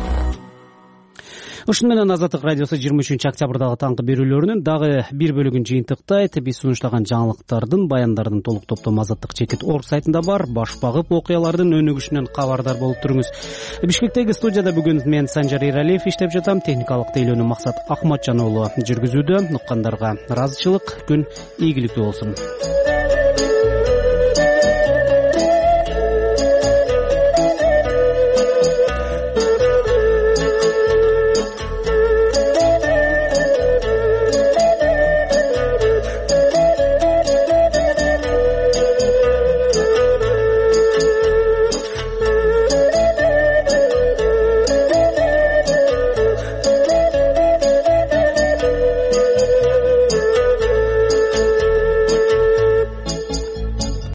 Ушун менен Азаттык радиосу жыйырма үчүнчү октябрдагы таңкы берүүлөрүнүн дагы бир бөлүгүн жыйынтыктайт. Биз сунуштаган жаңылыктардын, баяндардын толук топтому Азаттык чекит орг сайтында бар. Баш багып окуялардын өнүгүшүнөн кабардар болуп туруңуз. Бишкектеги студияда бүгүн мен Санжар Эралиев иштеп жатам. Техникалык тейлөөнү Максат Акматжан уулу жүргүзүүдө. Уккандарга ыраазычылык, күн ийгиликтүү болсун.